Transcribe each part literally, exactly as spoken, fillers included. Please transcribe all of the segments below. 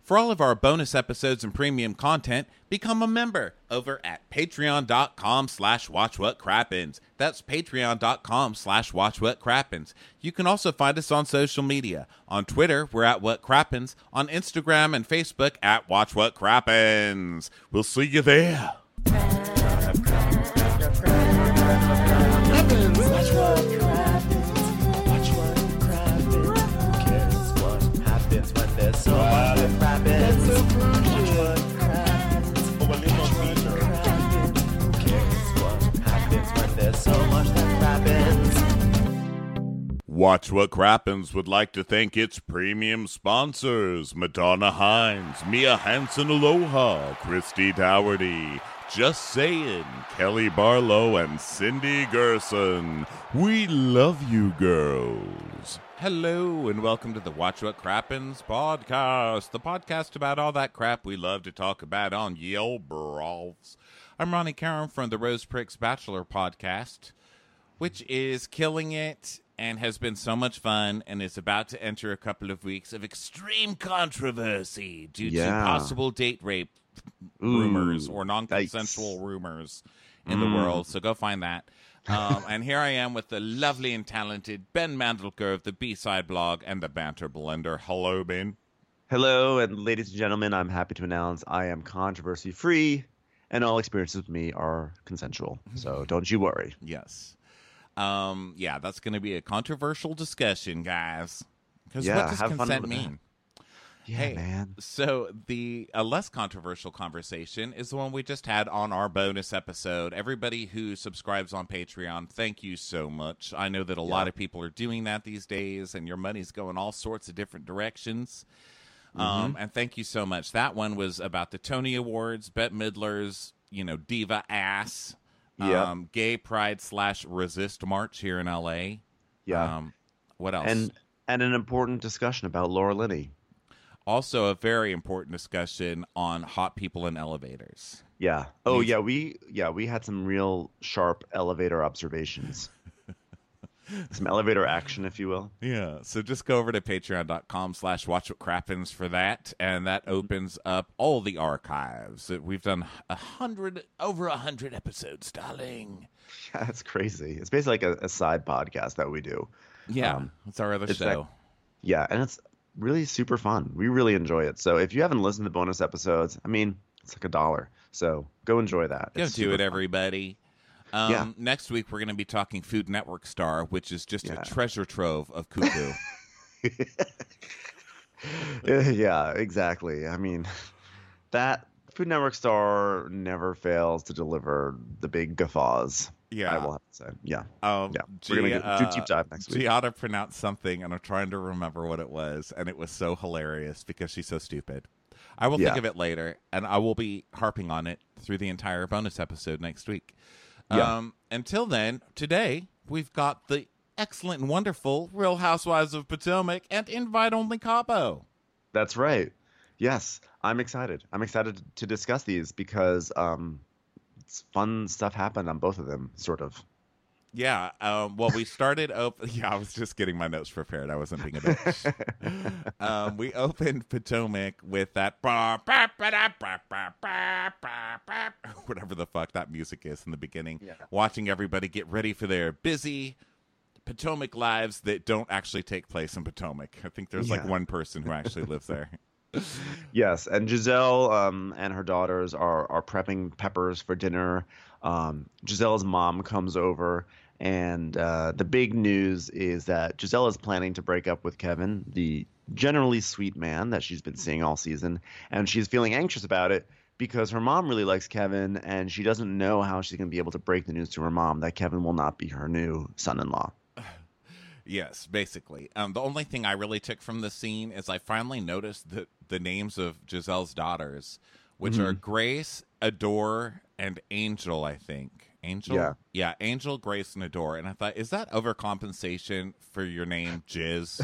For all of our bonus episodes and premium content, become a member over at patreon.com slash watchwhatcrappens. That's patreon.com slash watchwhatcrappens. You can also find us on social media. On Twitter, we're at whatcrappens. On Instagram and Facebook, at watchwhatcrappens. We'll see you there. So much that happens. Watch what happens. Who cares what happens when there's so much that happens? Watch What Crappens would like to thank its premium sponsors: Madonna Hines, Mia Hansen Aloha, Christy Dougherty, Just Saying, Kelly Barlow, and Cindy Gerson. We love you, girls. Hello, and welcome to the Watch What Crappens podcast, the podcast about all that crap we love to talk about on ye old brawls. I'm Ronnie Karen from the Rose Pricks Bachelor podcast, which is killing it and has been so much fun and is about to enter a couple of weeks of extreme controversy due Yeah. to possible date rape Ooh, rumors or non-consensual yikes. rumors in Mm. the world, so go find that. Um, and here I am with the lovely and talented Ben Mandelker of the B-Side blog and the Banter Blender. Hello, Ben. Hello, and ladies and gentlemen, I'm happy to announce I am controversy-free, and all experiences with me are consensual. So don't you worry. Yes. Um, yeah, that's going to be a controversial discussion, guys. Because Yeah, what does have fun consent with mean? that. Yeah, Hey, man. So the a less controversial conversation is the one we just had on our bonus episode. Everybody who subscribes on Patreon, thank you so much. I know that a Yeah. lot of people are doing that these days, and your money's going all sorts of different directions. Um, and thank you so much. That one was about the Tony Awards, Bette Midler's, you know, diva ass, Yeah. um, gay pride slash resist march here in L A. Yeah. Um, what else? and and an important discussion about Laura Linney. Also, a very important discussion on hot people in elevators. Yeah. Oh, Needs- yeah. We yeah we had some real sharp elevator observations. Some elevator action, if you will. Yeah, so just go over to patreon.com slash watchwhatcrappens for that, and that opens up all the archives. We've done a hundred, over a hundred episodes, darling. Yeah, it's crazy. It's basically like a, a side podcast that we do. Yeah, Um, it's our other it's show. that- Yeah, and it's really super fun. We really enjoy it. So if you haven't listened to the bonus episodes, I mean, it's like a dollar. So go enjoy that. Go It's do super it, fun. everybody. Um, Yeah. Next week, we're going to be talking Food Network star, which is just Yeah. a treasure trove of cuckoo. Yeah, exactly. I mean, that Food Network star never fails to deliver the big guffaws. Yeah. I will have to say. Yeah. Um, Yeah. We're going to Gia- do deep dive next week. Giada pronounced something, and I'm trying to remember what it was, and it was so hilarious because she's so stupid. I will think Yeah. of it later, and I will be harping on it through the entire bonus episode next week. Yeah. Um, until then, today, we've got the excellent and wonderful Real Housewives of Potomac and Invite Only Cabo. That's right. Yes, I'm excited. I'm excited to discuss these because um, it's fun stuff happened on both of them, sort of. Yeah, um, well, we started open. Yeah, I was just getting my notes prepared. I wasn't being a bitch. um, we opened Potomac with that whatever the fuck that music is in the beginning. Yeah. Watching everybody get ready for their busy Potomac lives that don't actually take place in Potomac. I think there's like Yeah. one person who actually lives there. Yes, and Giselle um, and her daughters are are prepping peppers for dinner. Um, Giselle's mom comes over, and uh, the big news is that Giselle is planning to break up with Kevin, the generally sweet man that she's been seeing all season, and she's feeling anxious about it because her mom really likes Kevin, and she doesn't know how she's going to be able to break the news to her mom that Kevin will not be her new son-in-law. Yes, basically. Um, the only thing I really took from the scene is I finally noticed the, the names of Giselle's daughters, which are Grace, Adore, and Angel, I think. Angel? Yeah. Yeah, Angel, Grace, and Adore. And I thought, is that overcompensation for your name, Jiz?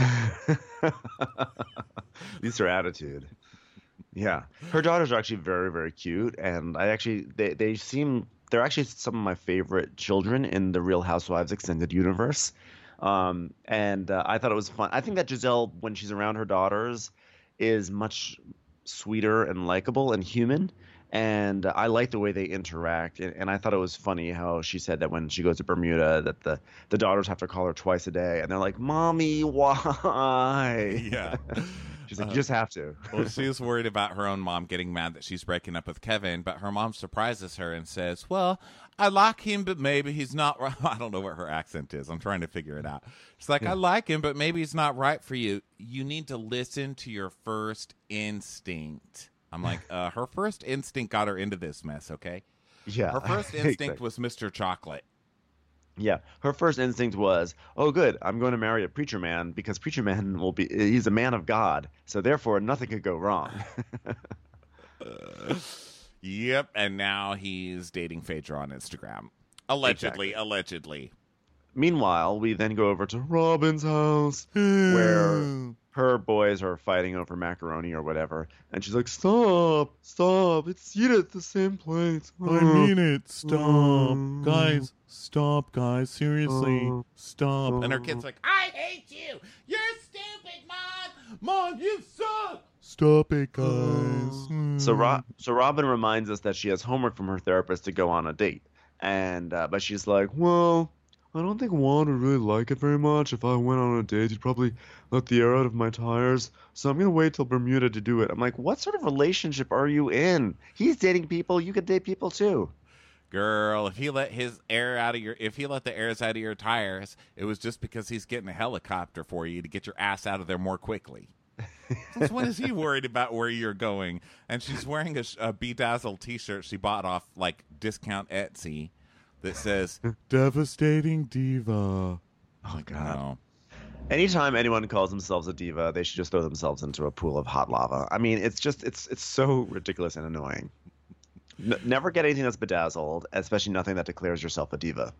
At least her attitude. Yeah, her daughters are actually very, very cute, and I actually they they seem they're actually some of my favorite children in the Real Housewives extended universe. Um, and uh, I thought it was fun. I think that Giselle, when she's around her daughters, is much sweeter and likable and human. And I like the way they interact. And, and I thought it was funny how she said that when she goes to Bermuda, that the, the daughters have to call her twice a day. And they're like, Mommy, why? Yeah. She's like, Uh, you just have to. Well, she was worried about her own mom getting mad that she's breaking up with Kevin, but her mom surprises her and says, well, I like him, but maybe he's not right. I don't know what her accent is. I'm trying to figure it out. She's like, Yeah. I like him, but maybe he's not right for you. You need to listen to your first instinct. I'm like, uh, her first instinct got her into this mess, okay? Yeah. Her first instinct Exactly. was Mister Chocolate. Yeah, her first instinct was, "Oh, good, I'm going to marry a preacher man because preacher man will be—he's a man of God, so therefore nothing could go wrong." Uh, yep, and now he's dating Phaedra on Instagram. Allegedly, Exactly. allegedly. Meanwhile, we then go over to Robin's house, where her boys are fighting over macaroni or whatever, and she's like, "Stop, stop! It's eat at the same plate." I mean it. Stop. Mm. Guys, stop, guys. Seriously. Mm. Stop. And her kid's like, I hate you. You're stupid, Mom. Mom, you suck. Stop it, guys. So, Ro- so Robin reminds us that she has homework from her therapist to go on a date, and uh, but she's like, "Well, I don't think Juan would really like it very much. If I went on a date, he'd probably let the air out of my tires. So I'm gonna wait till Bermuda to do it." I'm like, "What sort of relationship are you in? He's dating people. You could date people too." Girl, if he let his air out of your, if he let the airs out of your tires, it was just because he's getting a helicopter for you to get your ass out of there more quickly. Since when is he worried about where you're going? And she's wearing a, a Bedazzled T-shirt she bought off like discount Etsy that says "Devastating Diva." Oh Like, God. no. Anytime anyone calls themselves a diva, they should just throw themselves into a pool of hot lava. I mean, it's just it's it's so ridiculous and annoying. N- never get anything that's bedazzled, especially nothing that declares yourself a diva.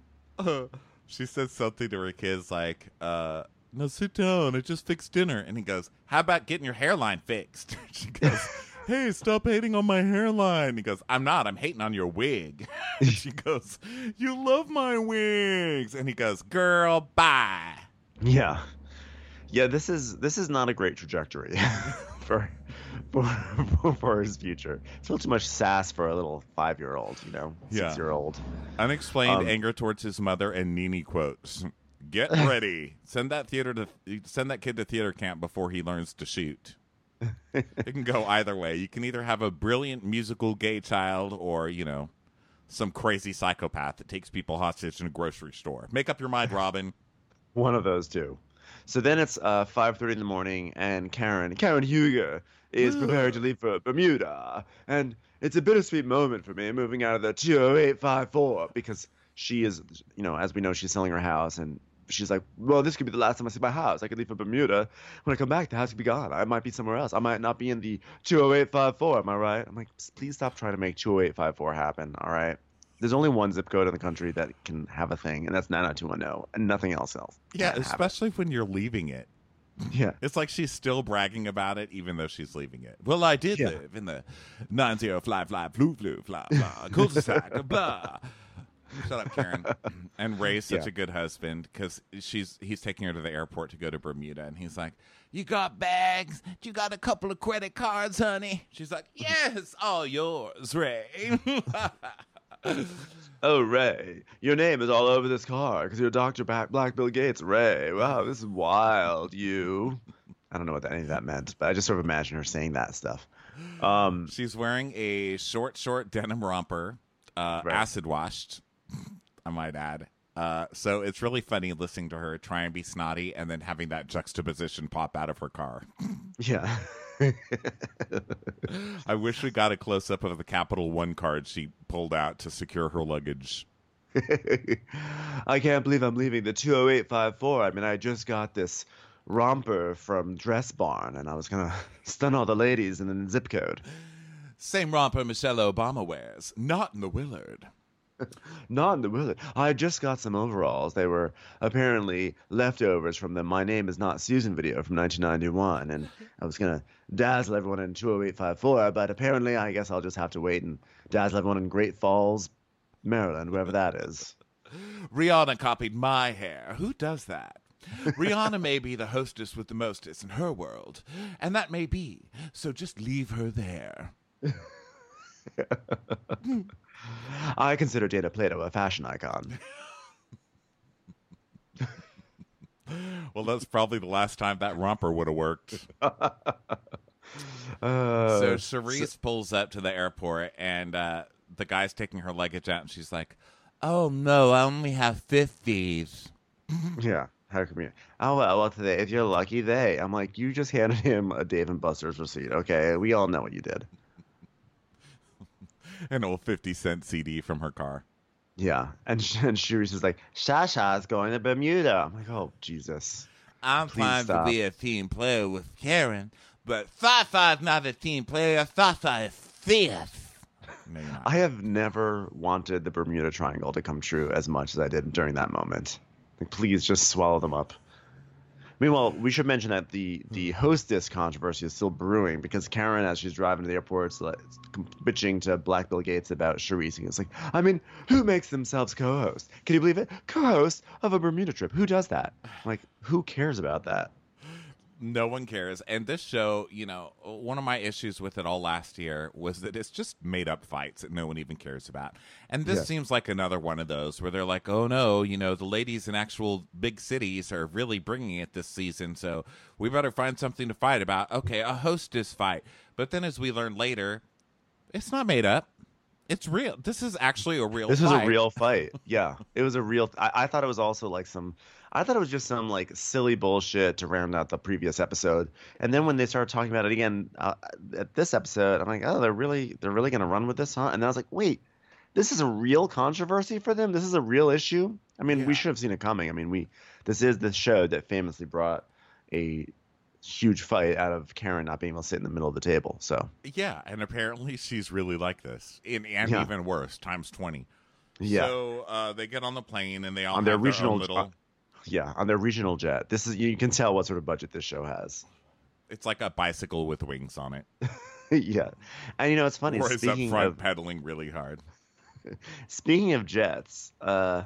She said something to her kids like, uh, no, sit down. I just fixed dinner. And he goes, how about getting your hairline fixed? She goes, hey, stop hating on my hairline. He goes, I'm not. I'm hating on your wig. And she goes, you love my wigs. And he goes, girl, bye. Yeah, yeah. This is this is not a great trajectory for for for his future. It's a little too much sass for a little five-year-old, you know, Yeah. six-year-old. Unexplained Um, anger towards his mother and Nene quotes. Get ready. Send that theater to send that kid to theater camp before he learns to shoot. It can go either way. You can either have a brilliant musical gay child or, you know, some crazy psychopath that takes people hostage in a grocery store. Make up your mind, Robin. One of those two. So then it's uh, five thirty in the morning, and Karen, Karen Huger, is preparing to leave for Bermuda. And it's a bittersweet moment for me, moving out of the two oh eight five four, because she is, you know, as we know, she's selling her house, and she's like, well, this could be the last time I see my house. I could leave for Bermuda. When I come back, the house could be gone. I might be somewhere else. I might not be in the two oh eight five four. Am I right? I'm like, please stop trying to make two oh eight five four happen, all right? There's only one zip code in the country that can have a thing, and that's nine nine two one zero, and nothing else else. Yeah, can have it. especially when you're leaving it. Yeah. It's like she's still bragging about it even though she's leaving it. Well, I did Yeah. live in the nine zero fly fly flu flu fly blah cul-de-sac blah. Shut up, Karen. And Ray's such Yeah. a good husband because she's he's taking her to the airport to go to Bermuda, and he's like, "You got bags? You got a couple of credit cards, honey?" She's like, "Yes, all yours, Ray." Oh, Ray, your name is all over this car because you're Doctor Ba- Black Bill Gates. Ray, wow, this is wild. You. I don't know what that, any of that meant, but I just sort of imagine her saying that stuff. Um, She's wearing a short, short denim romper, uh, Right. acid washed, I might add. Uh, so it's really funny listening to her try and be snotty and then having that juxtaposition pop out of her car. yeah. I wish we got a close up of the Capital One card she pulled out to secure her luggage. I can't believe I'm leaving the two oh eight five four. I mean, I just got this romper from Dress Barn, and I was going to stun all the ladies in the zip code. Same romper Michelle Obama wears, not in the Willard. Not in the Willard. I just got some overalls. They were apparently leftovers from the My Name Is Not Susan video from nineteen ninety-one, and I was going to dazzle everyone in two oh eight five four, but apparently I guess I'll just have to wait and dazzle everyone in Great Falls, Maryland, wherever that is. Rihanna copied my hair. Who does that? Rihanna may be the hostess with the mostest in her world, and that may be, so just leave her there. I consider Dana Plato a fashion icon. Well, that's probably the last time that romper would have worked. Uh, so Charisse pulls up to the airport, and uh, the guy's taking her luggage out, and she's like, oh, no, I only have fifties. Yeah. How come you? Oh, well, well, today, if you're lucky, they. I'm like, you just handed him a Dave and Buster's receipt. Okay, we all know what you did. An old fifty cent C D from her car. Yeah. And, and Charisse is like, Shasha's going to Bermuda. I'm like, oh, Jesus. I'm Please trying stop. to be a team player with Karen, but Fafa's not a team player. Fafa is fierce. No, you're not. I have never wanted the Bermuda Triangle to come true as much as I did during that moment. Like, please just swallow them up. Meanwhile, we should mention that the, the hostess controversy is still brewing because Karen, as she's driving to the airport, is like, bitching to Black Bill Gates about Charisse. And it's like, I mean, who makes themselves co-host? Can you believe it? Co-host of a Bermuda trip. Who does that? Like, who cares about that? No one cares. And this show, you know, one of my issues with it all last year was that it's just made up fights that no one even cares about. And this Yes. seems like another one of those where they're like, oh no, you know, the ladies in actual big cities are really bringing it this season. So we better find something to fight about. Okay, a hostess fight. But then as we learn later, it's not made up. It's real. This is actually a real This fight. was a real fight. Yeah, it was a real. I, I thought it was also like some. I thought it was just some like silly bullshit to round out the previous episode. And then when they started talking about it again uh, at this episode, I'm like, oh, they're really they're really gonna run with this, huh? And then I was like, wait, this is a real controversy for them. This is a real issue. I mean, Yeah. we should have seen it coming. I mean, we this is the show that famously brought a huge fight out of Karen not being able to sit in the middle of the table. So Yeah, and apparently she's really like this. And, and Yeah. even worse, times twenty. yeah. So uh, they get on the plane and they all On have their their regional- own little... uh, Yeah, on their regional jet. This is you can tell what sort of budget this show has. It's like a bicycle with wings on it. Yeah, and you know it's funny. Or is up Speaking front of pedaling really hard. speaking of jets, uh,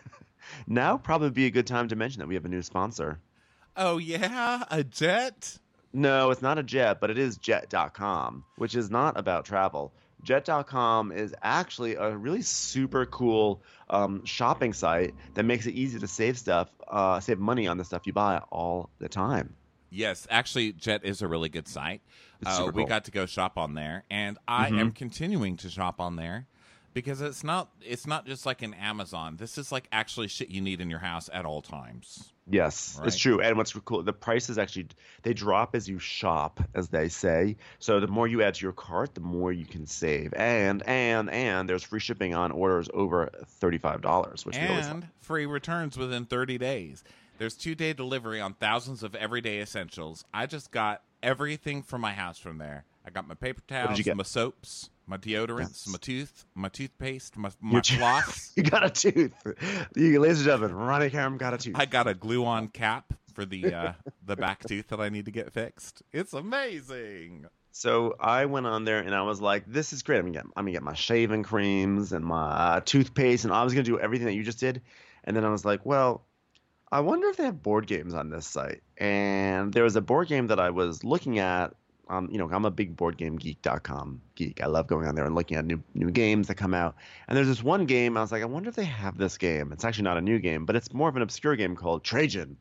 now probably be a good time to mention that we have a new sponsor. Oh, yeah? A jet? No, it's not a jet, but it is jet dot com, which is not about travel. jet dot com is actually a really super cool um, shopping site that makes it easy to save stuff, uh, save money on the stuff you buy all the time. Yes, actually, Jet is a really good site. It's Uh, super we cool. got to go shop on there, and I Mhm. am continuing to shop on there because it's not it's not just like an Amazon. This is like actually shit you need in your house at all times. Yes, Right. it's true. And what's cool, the prices actually they drop as you shop, as they say. So the more you add to your cart, the more you can save. And and and there's free shipping on orders over thirty-five dollars, which we always And free returns within thirty days. There's two-day delivery on thousands of everyday essentials. I just got everything from my house from there. I got my paper did towels, you get? my soaps, my deodorants, Yes. my tooth, my toothpaste, my, my Your tooth. floss. You got a tooth. You, ladies and gentlemen, Ronnie Karam got a tooth. I got a glue-on cap for the uh, the back tooth that I need to get fixed. It's amazing. So I went on there and I was like, "This is great. I'm gonna get, I'm gonna get my shaving creams and my uh, toothpaste, and I was gonna do everything that you just did." And then I was like, "Well, I wonder if they have board games on this site." And there was a board game that I was looking at. Um, you know, I'm a big board game geek dot com geek. I love going on there and looking at new new games that come out. And there's this one game. I was like, I wonder if they have this game. It's actually not a new game, but it's more of an obscure game called Trajan.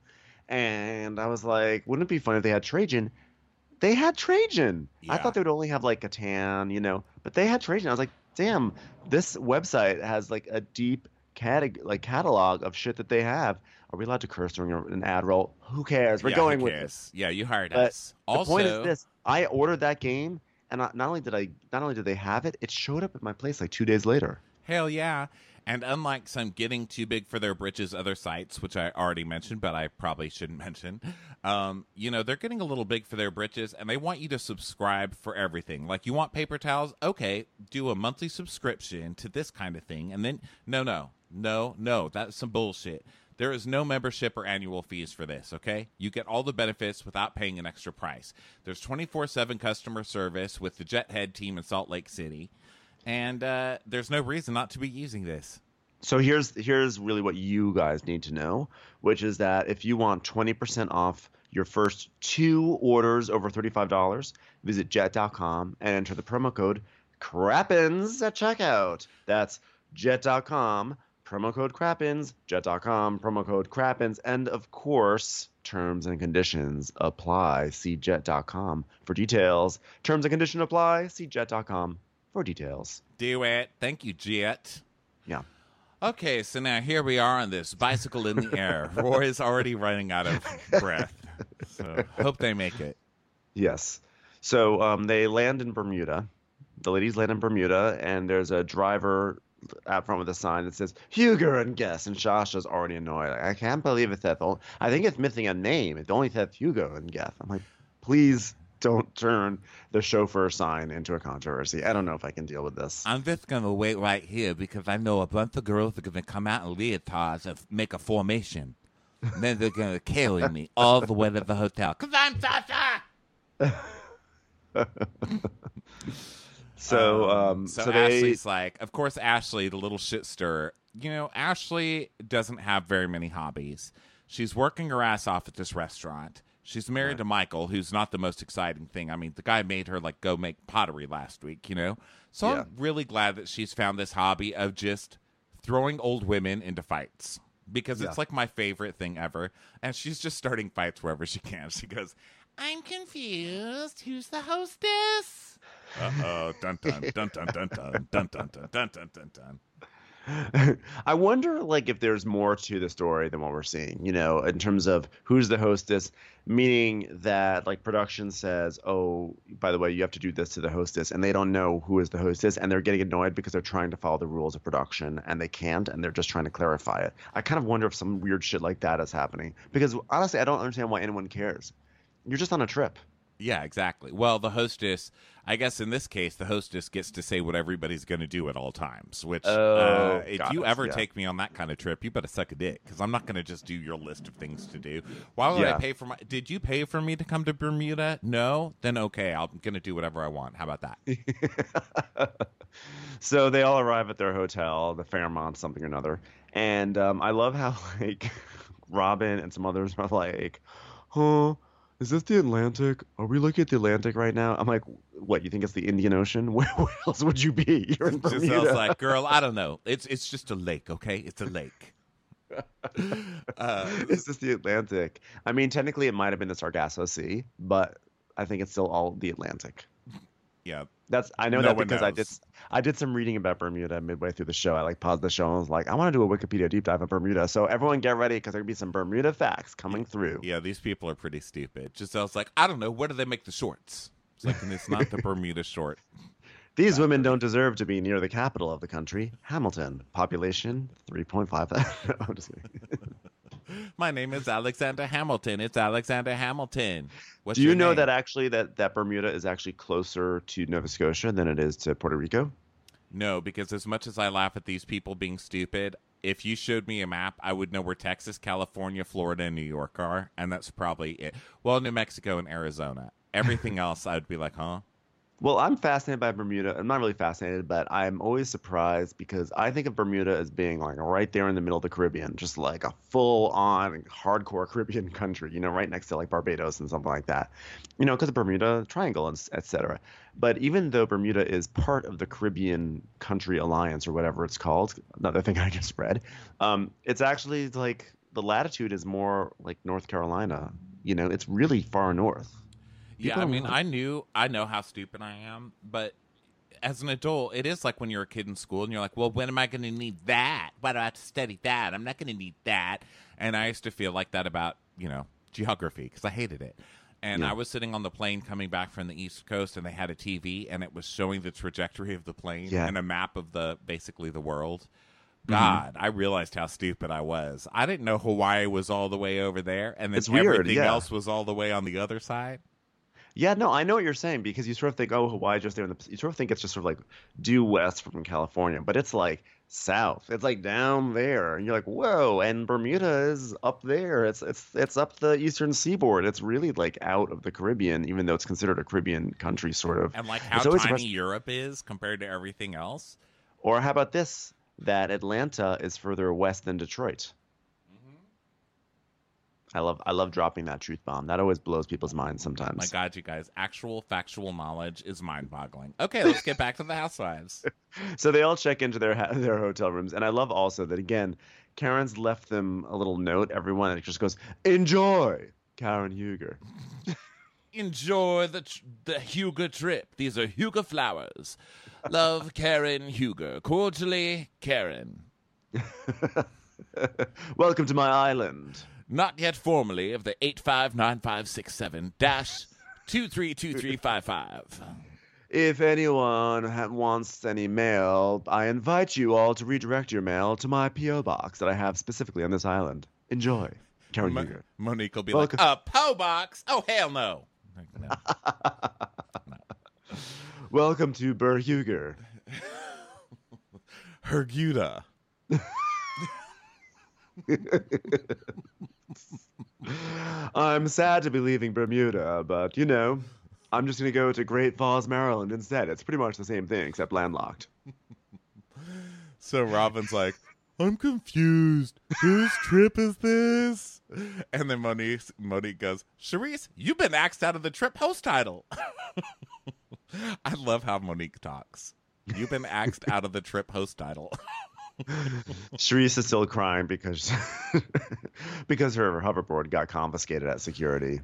And I was like, wouldn't it be fun if they had Trajan? They had Trajan. I Yeah. thought they would only have like Catan, you know, but they had Trajan. I was like, damn, this website has like a deep categ- like catalog of shit that they have. Are we allowed to curse during a- an ad roll? Who cares? We're Yeah, going who with cares? this. Yeah, you hired But us. The Also, point is this: I ordered that game, and not not only did I, not only did they have it, it showed up at my place like two days later. hell yeah. And unlike some getting too big for their britches other sites, which I already mentioned, but I probably shouldn't mention, um, you know, they're getting a little big for their britches, and they want you to subscribe for everything. Like, you want paper towels? Okay, do a monthly subscription to this kind of thing. And then, no, no, no, no, that's some bullshit. There is no membership or annual fees for this, okay? You get all the benefits without paying an extra price. There's twenty-four seven customer service with the Jethead team in Salt Lake City. And uh, there's no reason not to be using this. So here's here's really what you guys need to know, which is that if you want twenty percent off your first two orders over thirty-five dollars, visit jet dot com and enter the promo code Crappens at checkout. That's jet dot com, promo code Crappens, jet dot com, promo code Crappens, and of course, terms and conditions apply. See jet dot com for details. Terms and conditions apply. See jet dot com for details. Do it. Thank you, Jet. Yeah. Okay, so now here we are on this bicycle in the air. Roy is already running out of breath. So hope they make it. Yes. So um, they land in Bermuda. The ladies land in Bermuda, and there's a driver out front with a sign that says Hugo and Guess, and Shasha's already annoyed. Like, I can't believe it said. I think it's missing a name. It only says Hugo and Guess. I'm like, please don't turn the chauffeur sign into a controversy. I don't know if I can deal with this. I'm just going to wait right here because I know a bunch of girls are going to come out in leotards and make a formation. And then they're going to carry me all the way to the hotel. Because I'm Sasha! So, um, um, so, so they, Ashley's like, of course, Ashley, the little shit stirrer. You know, Ashley doesn't have very many hobbies. She's working her ass off at this restaurant. She's married Right. to Michael, who's not the most exciting thing. I mean, the guy made her like go make pottery last week, you know? So Yeah. I'm really glad that she's found this hobby of just throwing old women into fights. Because it's Yeah. like my favorite thing ever. And she's just starting fights wherever she can. She goes, I'm confused. Who's the hostess? Uh-oh. Dun dun dun dun dun dun dun dun dun dun dun dun dun. I wonder, like, if there's more to the story than what we're seeing, you know, in terms of who's the hostess, meaning that, like, production says, oh, by the way, you have to do this to the hostess, and they don't know who is the hostess, and they're getting annoyed because they're trying to follow the rules of production, and they can't, and they're just trying to clarify it. I kind of wonder if some weird shit like that is happening, because, honestly, I don't understand why anyone cares. You're just on a trip. Yeah, exactly. Well, the hostess, I guess in this case, the hostess gets to say what everybody's going to do at all times, which Oh, uh, if got you it, ever yeah. take me on that kind of trip, you better suck a dick because I'm not going to just do your list of things to do. Why would I Yeah. pay for my – did you pay for me to come to Bermuda? No? Then okay, I'm going to do whatever I want. How about that? So they all arrive at their hotel, the Fairmont something or another, and um, I love how, like, Robin and some others are like, huh? Is this the Atlantic? Are we looking at the Atlantic right now? I'm like, what, you think it's the Indian Ocean? Where, where else would you be? You're in Bermuda. Giselle's like, girl, I don't know. It's it's just a lake, okay? It's a lake. uh, Is this the Atlantic? I mean, technically it might have been the Sargasso Sea, but I think it's still all the Atlantic. yeah. That's I know No that one because I knows. did I did some reading about Bermuda midway through the show. I like paused the show and was like, I want to do a Wikipedia deep dive on Bermuda. So everyone get ready because there'll be some Bermuda facts coming through. Yeah, these people are pretty stupid. Giselle's like, I don't know. Where do they make the shorts? It's like, and it's not the Bermuda short. These women don't deserve to be near the capital of the country, Hamilton. Population three point five. No, I'm just kidding. My name is Alexander Hamilton. It's Alexander Hamilton. What's Do you your know name? that actually that, that Bermuda is actually closer to Nova Scotia than it is to Puerto Rico? No, because as much as I laugh at these people being stupid, if you showed me a map, I would know where Texas, California, Florida, and New York are, and that's probably it. Well, New Mexico and Arizona. Everything else, I'd be like, huh? Well, I'm fascinated by Bermuda. I'm not really fascinated, but I'm always surprised because I think of Bermuda as being like right there in the middle of the Caribbean, just like a full-on hardcore Caribbean country, you know, right next to like Barbados and something like that, you know, because of Bermuda Triangle and et cetera. But even though Bermuda is part of the Caribbean Country Alliance or whatever it's called, another thing I just read, um, it's actually like the latitude is more like North Carolina. You know, it's really far north. Yeah, People I don't mean, know. I knew, I know how stupid I am, but as an adult, it is like when you're a kid in school and you're like, well, when am I going to need that? Why do I have to study that? I'm not going to need that. And I used to feel like that about, you know, geography because I hated it. And Yeah. I was sitting on the plane coming back from the East Coast and they had a T V and it was showing the trajectory of the plane Yeah. and a map of the, basically the world. God, I realized how stupid I was. I didn't know Hawaii was all the way over there and then It's weird, everything yeah. else was all the way on the other side. Yeah, no, I know what you're saying because you sort of think, oh, Hawaii just there in the, you sort of think it's just sort of like due west from California, but it's like south. It's like down there, and you're like, whoa. And Bermuda is up there. It's it's it's up the eastern seaboard. It's really like out of the Caribbean, even though it's considered a Caribbean country, sort of. And like how It's always tiny surprising- Europe is compared to everything else. Or how about this? that Atlanta is further west than Detroit. I love I love dropping that truth bomb. That always blows people's minds sometimes. My God, you guys, actual factual knowledge is mind-boggling. Okay, let's get back to the housewives. So they all check into their ha- their hotel rooms, and I love also that again, Karen's left them a little note. Everyone, and it just goes, "Enjoy, Karen Huger." Enjoy the tr- the Huger trip. These are Huger flowers. Love, Karen Huger. Cordially, Karen. Welcome to my island. Not yet formally of the eight five nine five six seven dash two three two three five five. If anyone ha- wants any mail, I invite you all to redirect your mail to my P O box that I have specifically on this island. Enjoy, Karen Mo- Huger. Monique will be Welcome. like, a P O box? Oh, hell no. No. Welcome to Burr Huger. Herguda. I'm sad to be leaving Bermuda, but you know, I'm just going to go to Great Falls, Maryland instead. It's pretty much the same thing, except landlocked. So Robin's like, I'm confused. Whose trip is this? And then Monique, Monique goes, Charisse, you've been axed out of the trip host title. I love how Monique talks. You've been axed out of the trip host title. Charisse is still crying because because her hoverboard got confiscated at security.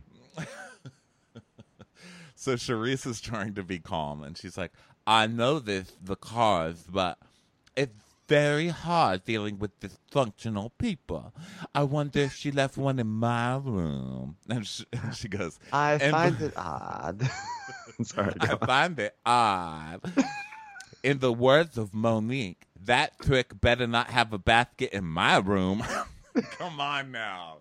So Charisse is trying to be calm, and she's like, I know this, the cars, but it's very hard dealing with dysfunctional people. I wonder if she left one in my room. And she, and she goes, I and find it odd. Sorry. I find it odd. In the words of Monique, that trick better not have a basket in my room. Come on now.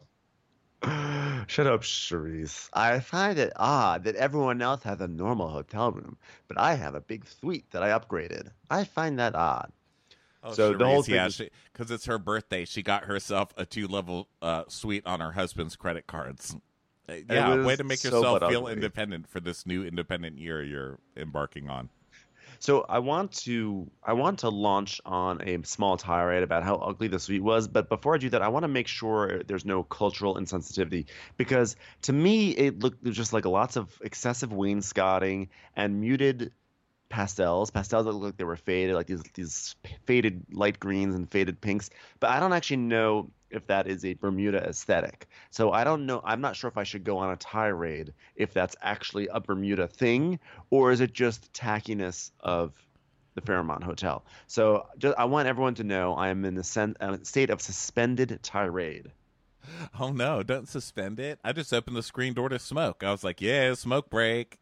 Shut up, Charisse. I find it odd that everyone else has a normal hotel room, but I have a big suite that I upgraded. I find that odd. Oh, So the whole Charisse, thing yeah, is- because it's her birthday, she got herself a two-level uh, suite on her husband's credit cards. Uh, yeah, was way to make so yourself butt feel ugly. independent for this new independent year you're embarking on. So I want to I want to launch on a small tirade about how ugly the suite was, but before I do that, I want to make sure there's no cultural insensitivity because to me it looked just like lots of excessive wainscoting and muted pastels, pastels that look like they were faded, like these these faded light greens and faded pinks. But I don't actually know if that is a Bermuda aesthetic. So I don't know. I'm not sure if I should go on a tirade if that's actually a Bermuda thing or is it just tackiness of the Fairmont Hotel. So just, I want everyone to know I am in a, sen- a state of suspended tirade. Oh no, don't suspend it. I just opened the screen door to smoke. I was like, yeah, smoke break.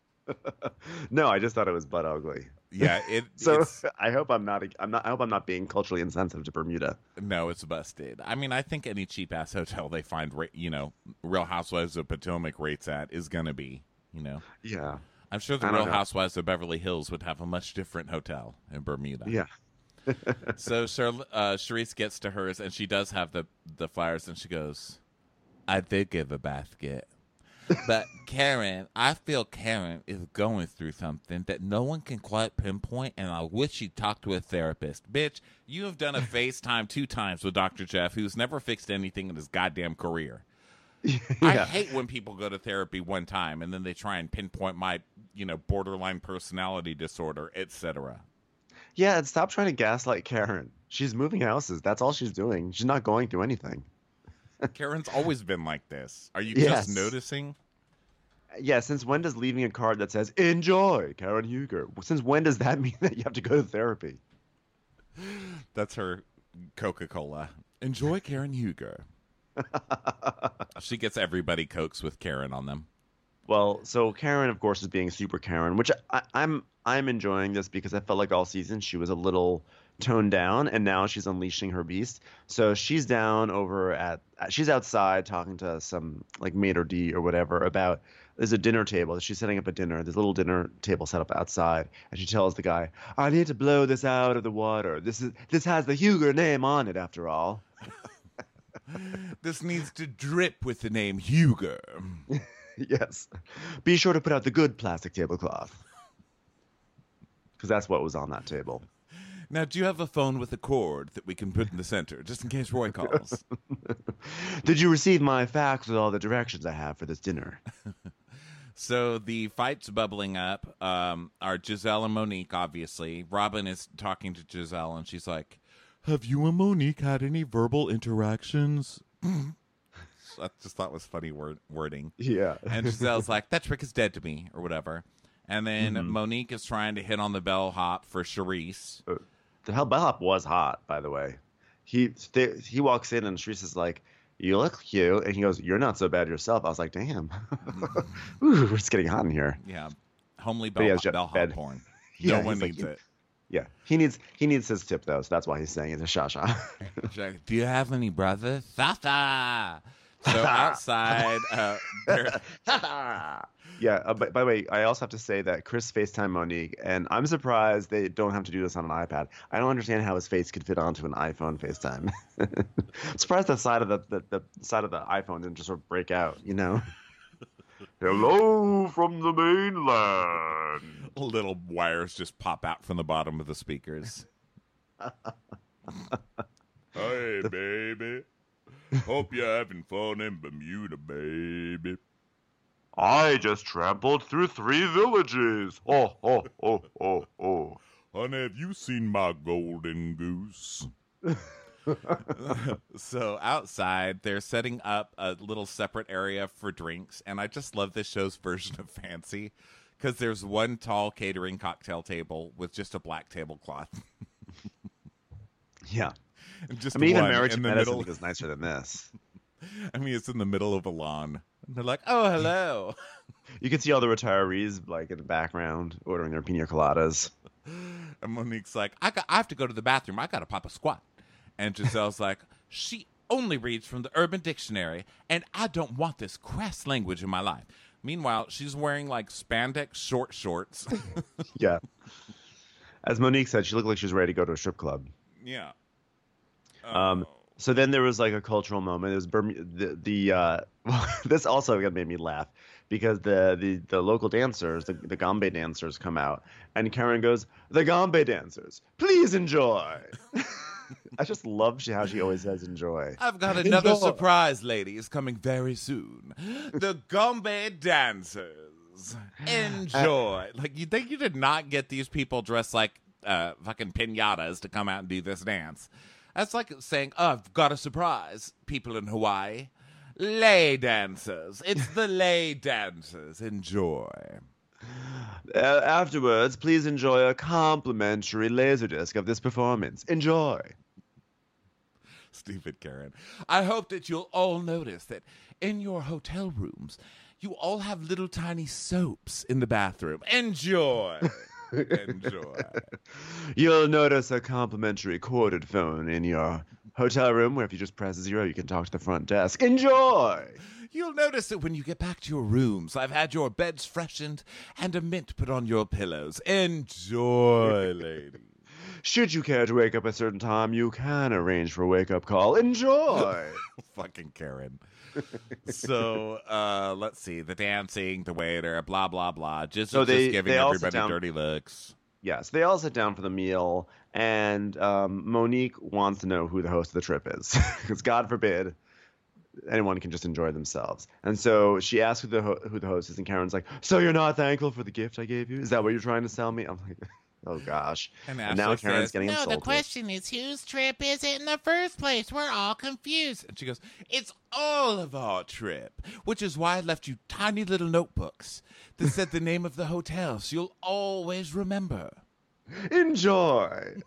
No, I just thought it was butt ugly. Yeah, it. So it's, I hope I'm not. I'm not. I hope I'm not being culturally insensitive to Bermuda. no, it's busted. I mean, I think any cheap ass hotel they find, ra- you know, Real Housewives of Potomac rates at is gonna be, you know. Yeah. I'm sure the I don't Real know. Housewives of Beverly Hills would have a much different hotel in Bermuda. Yeah. So Char- uh, Charisse gets to hers, and she does have the the flowers, and she goes, I did give a basket. But Karen, I feel Karen is going through something that no one can quite pinpoint, and I wish she'd talk to a therapist. Bitch, you have done a FaceTime two times with Doctor Jeff, who's never fixed anything in his goddamn career. I Yeah. hate when people go to therapy one time, and then they try and pinpoint my, you know, borderline personality disorder, et cetera. Yeah, and stop trying to gaslight Karen. She's moving houses. That's all she's doing. She's not going through anything. Karen's always been like this. Are you Yes. just noticing? Yeah, since when does leaving a card that says "Enjoy, Karen Huger"? Since when does that mean that you have to go to therapy? That's her Coca-Cola. Enjoy Karen Huger. She gets everybody Cokes with Karen on them. Well, so Karen, of course, is being super Karen, which I, I'm I'm enjoying this because I felt like all season she was a little toned down, and now she's unleashing her beast. So she's down over at she's outside talking to some like maitre d' or whatever about there's a dinner table. She's setting up a dinner. There's a little dinner table set up outside, and she tells the guy, "I need to blow this out of the water. This is this has the Huger name on it, after all." This needs to drip with the name Huger. Yes. Be sure to put out the good plastic tablecloth. Because that's what was on that table. Now, do you have a phone with a cord that we can put in the center, just in case Roy calls? Did you receive my fax with all the directions I have for this dinner? So the fight's bubbling up. Um, are Giselle and Monique, obviously. Robin is talking to Giselle, and she's like, have you and Monique had any verbal interactions? I just thought was funny word- wording. Yeah. And Giselle's like, that trick is dead to me, or whatever. And then mm-hmm. Monique is trying to hit on the bellhop for Charisse. Uh, the hell bellhop was hot, by the way. He they, he walks in, and Charisse is like, you look cute. And he goes, you're not so bad yourself. I was like, damn. Ooh, it's getting hot in here. Yeah. Homely bell- yeah, bellhop bed. porn. Yeah, no one like, needs it. Yeah. He needs he needs his tip, though, so that's why he's saying it to Shasha. Do you have any brothers? Sasa! So outside, uh, yeah. Uh, by, by the way, I also have to say that Chris FaceTime Monique, and I'm surprised they don't have to do this on an iPad. I don't understand how his face could fit onto an iPhone FaceTime. I'm surprised the side of the, the the side of the iPhone didn't just sort of break out. You know. Hello from the mainland. Little wires just pop out from the bottom of the speakers. Hey, baby. Hope you're having fun in Bermuda, baby. I just trampled through three villages. Oh, oh, oh, oh, oh. Honey, have you seen my golden goose? So outside, they're setting up a little separate area for drinks, and I just love this show's version of fancy because there's one tall catering cocktail table with just a black tablecloth. Yeah. And just I mean, even one Marriage in and the Medicine middle. is nicer than this. I mean, it's in the middle of a lawn. And they're like, oh, hello. You can see all the retirees like in the background ordering their pina coladas. And Monique's like, I, got, I have to go to the bathroom. I got to pop a squat. And Giselle's like, she only reads from the Urban Dictionary, and I don't want this crass language in my life. Meanwhile, she's wearing like spandex short shorts. Yeah. As Monique said, she looked like she was ready to go to a strip club. Yeah. Um, so then there was like a cultural moment. It was Berm- the the uh, this also made me laugh because the the, the local dancers, the, the Gambe dancers, come out, and Karen goes, "The Gambe dancers, please enjoy." I just love she, how she always says enjoy. I've got another Enjoy. surprise, ladies, coming very soon. The Gambe dancers. Enjoy. Uh, like, you think you did not get these people dressed like uh, fucking pinatas to come out and do this dance? That's like saying, oh, I've got a surprise, people in Hawaii. Lay dancers. It's the lay dancers. Enjoy. Uh, afterwards, please enjoy a complimentary laserdisc of this performance. Enjoy. Stupid Karen. I hope that you'll all notice that in your hotel rooms, you all have little tiny soaps in the bathroom. Enjoy. Enjoy. You'll notice a complimentary corded phone in your hotel room where if you just press zero, you can talk to the front desk. Enjoy! You'll notice that when you get back to your rooms, I've had your beds freshened and a mint put on your pillows. Enjoy, lady. Should you care to wake up at a certain time, you can arrange for a wake-up call. Enjoy! Fucking Karen. So, uh, let's see. The dancing, the waiter, blah, blah, blah. Just, So they- just giving they all sit everybody down- dirty looks. Yes, they all sit down for the meal, and um, Monique wants to know who the host of the trip is. Because God forbid anyone can just enjoy themselves. And so she asks who the, ho- who the host is, and Karen's like, so you're not thankful for the gift I gave you? Is that what you're trying to sell me? I'm like, oh, gosh. And And now Ashley Karen's says, getting no, insulted. the question is, whose trip is it in the first place? We're all confused. And she goes, it's all of our trip, which is why I left you tiny little notebooks that said the name of the hotel, so you'll always remember. Enjoy!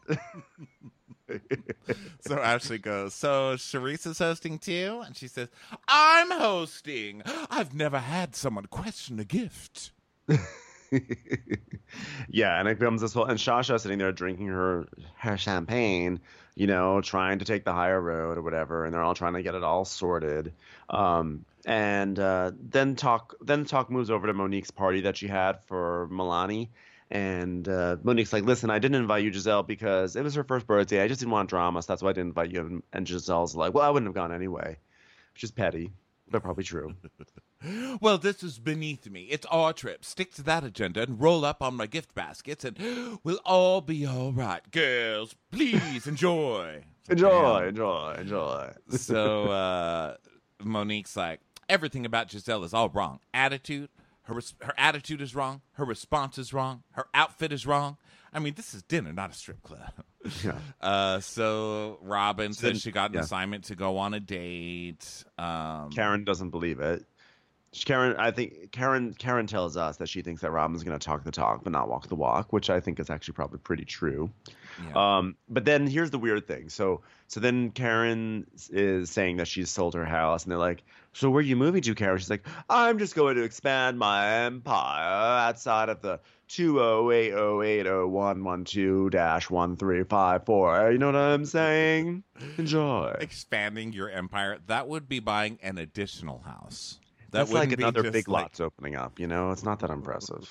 So Ashley goes, so Charisse is hosting too? And she says, I'm hosting. I've never had someone question a gift. Yeah, and it becomes this whole, and Shasha sitting there drinking her her champagne, you know, trying to take the higher road or whatever, and they're all trying to get it all sorted. Um, and uh, then talk then talk moves over to Monique's party that she had for Milani. And uh, Monique's like, listen, I didn't invite you, Giselle, because it was her first birthday. I just didn't want drama, so that's why I didn't invite you. And Giselle's like, well, I wouldn't have gone anyway, which is petty, but probably true. Well, this is beneath me. It's our trip. Stick to that agenda and roll up on my gift baskets, and we'll all be all right. Girls, please enjoy. Enjoy, enjoy, enjoy. So uh, Monique's like, everything about Giselle is all wrong. Attitude, her res- her attitude is wrong. Her response is wrong. Her outfit is wrong. I mean, this is dinner, not a strip club. Yeah. Uh, so Robin So then- says she got an yeah. assignment to go on a date. Um, Karen doesn't believe it. Karen, I think Karen Karen tells us that she thinks that Robin's going to talk the talk but not walk the walk, which I think is actually probably pretty true. yeah. Um, but then here's the weird thing. So so then Karen is saying that she's sold her house, and they're like, "So where are you moving to, Karen?" She's like, "I'm just going to expand my empire outside of the two oh eight oh eight oh one one two dash one three five four. You know what I'm saying? Enjoy." Expanding your empire, that would be buying an additional house. That That's like wouldn't be another just big like- lots opening up. You know, it's not that impressive.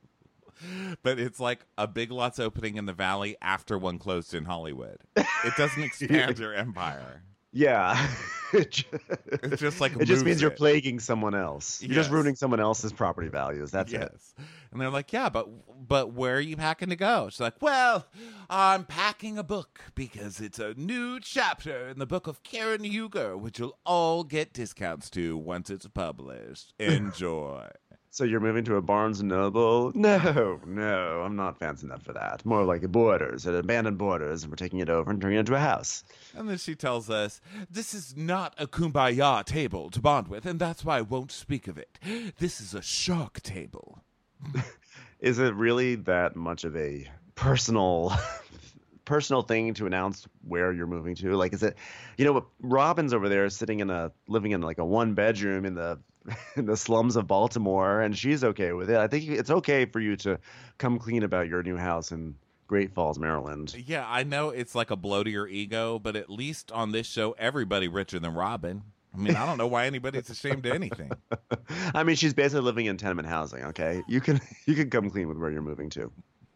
But it's like a Big Lots opening in the Valley after one closed in Hollywood. It doesn't expand your empire. Yeah. It's just like It just moves means you're it. plaguing someone else. You're just Yes. ruining someone else's property values. That's it. Yes. And they're like, yeah, but but where are you packing to go? She's like, well, I'm packing a book because it's a new chapter in the book of Karen Huger, which you'll all get discounts to once it's published. Enjoy. So you're moving to a Barnes and Noble? No, no, I'm not fancy enough for that. More like a Borders, an abandoned Borders, and we're taking it over and turning it into a house. And then she tells us, this is not a kumbaya table to bond with, and that's why I won't speak of it. This is a shark table. Is it really that much of a personal personal thing to announce where you're moving to? Like, is it, you know, Robin's over there sitting in a living in like a one bedroom in the in the slums of Baltimore, and she's okay with it. I think it's okay for you to come clean about your new house in Great Falls, Maryland. Yeah, I know it's like a blow to your ego, but at least on this show, everybody richer than Robin. I mean, I don't know why anybody's ashamed of anything. I mean, she's basically living in tenement housing. Okay, you can you can come clean with where you're moving to.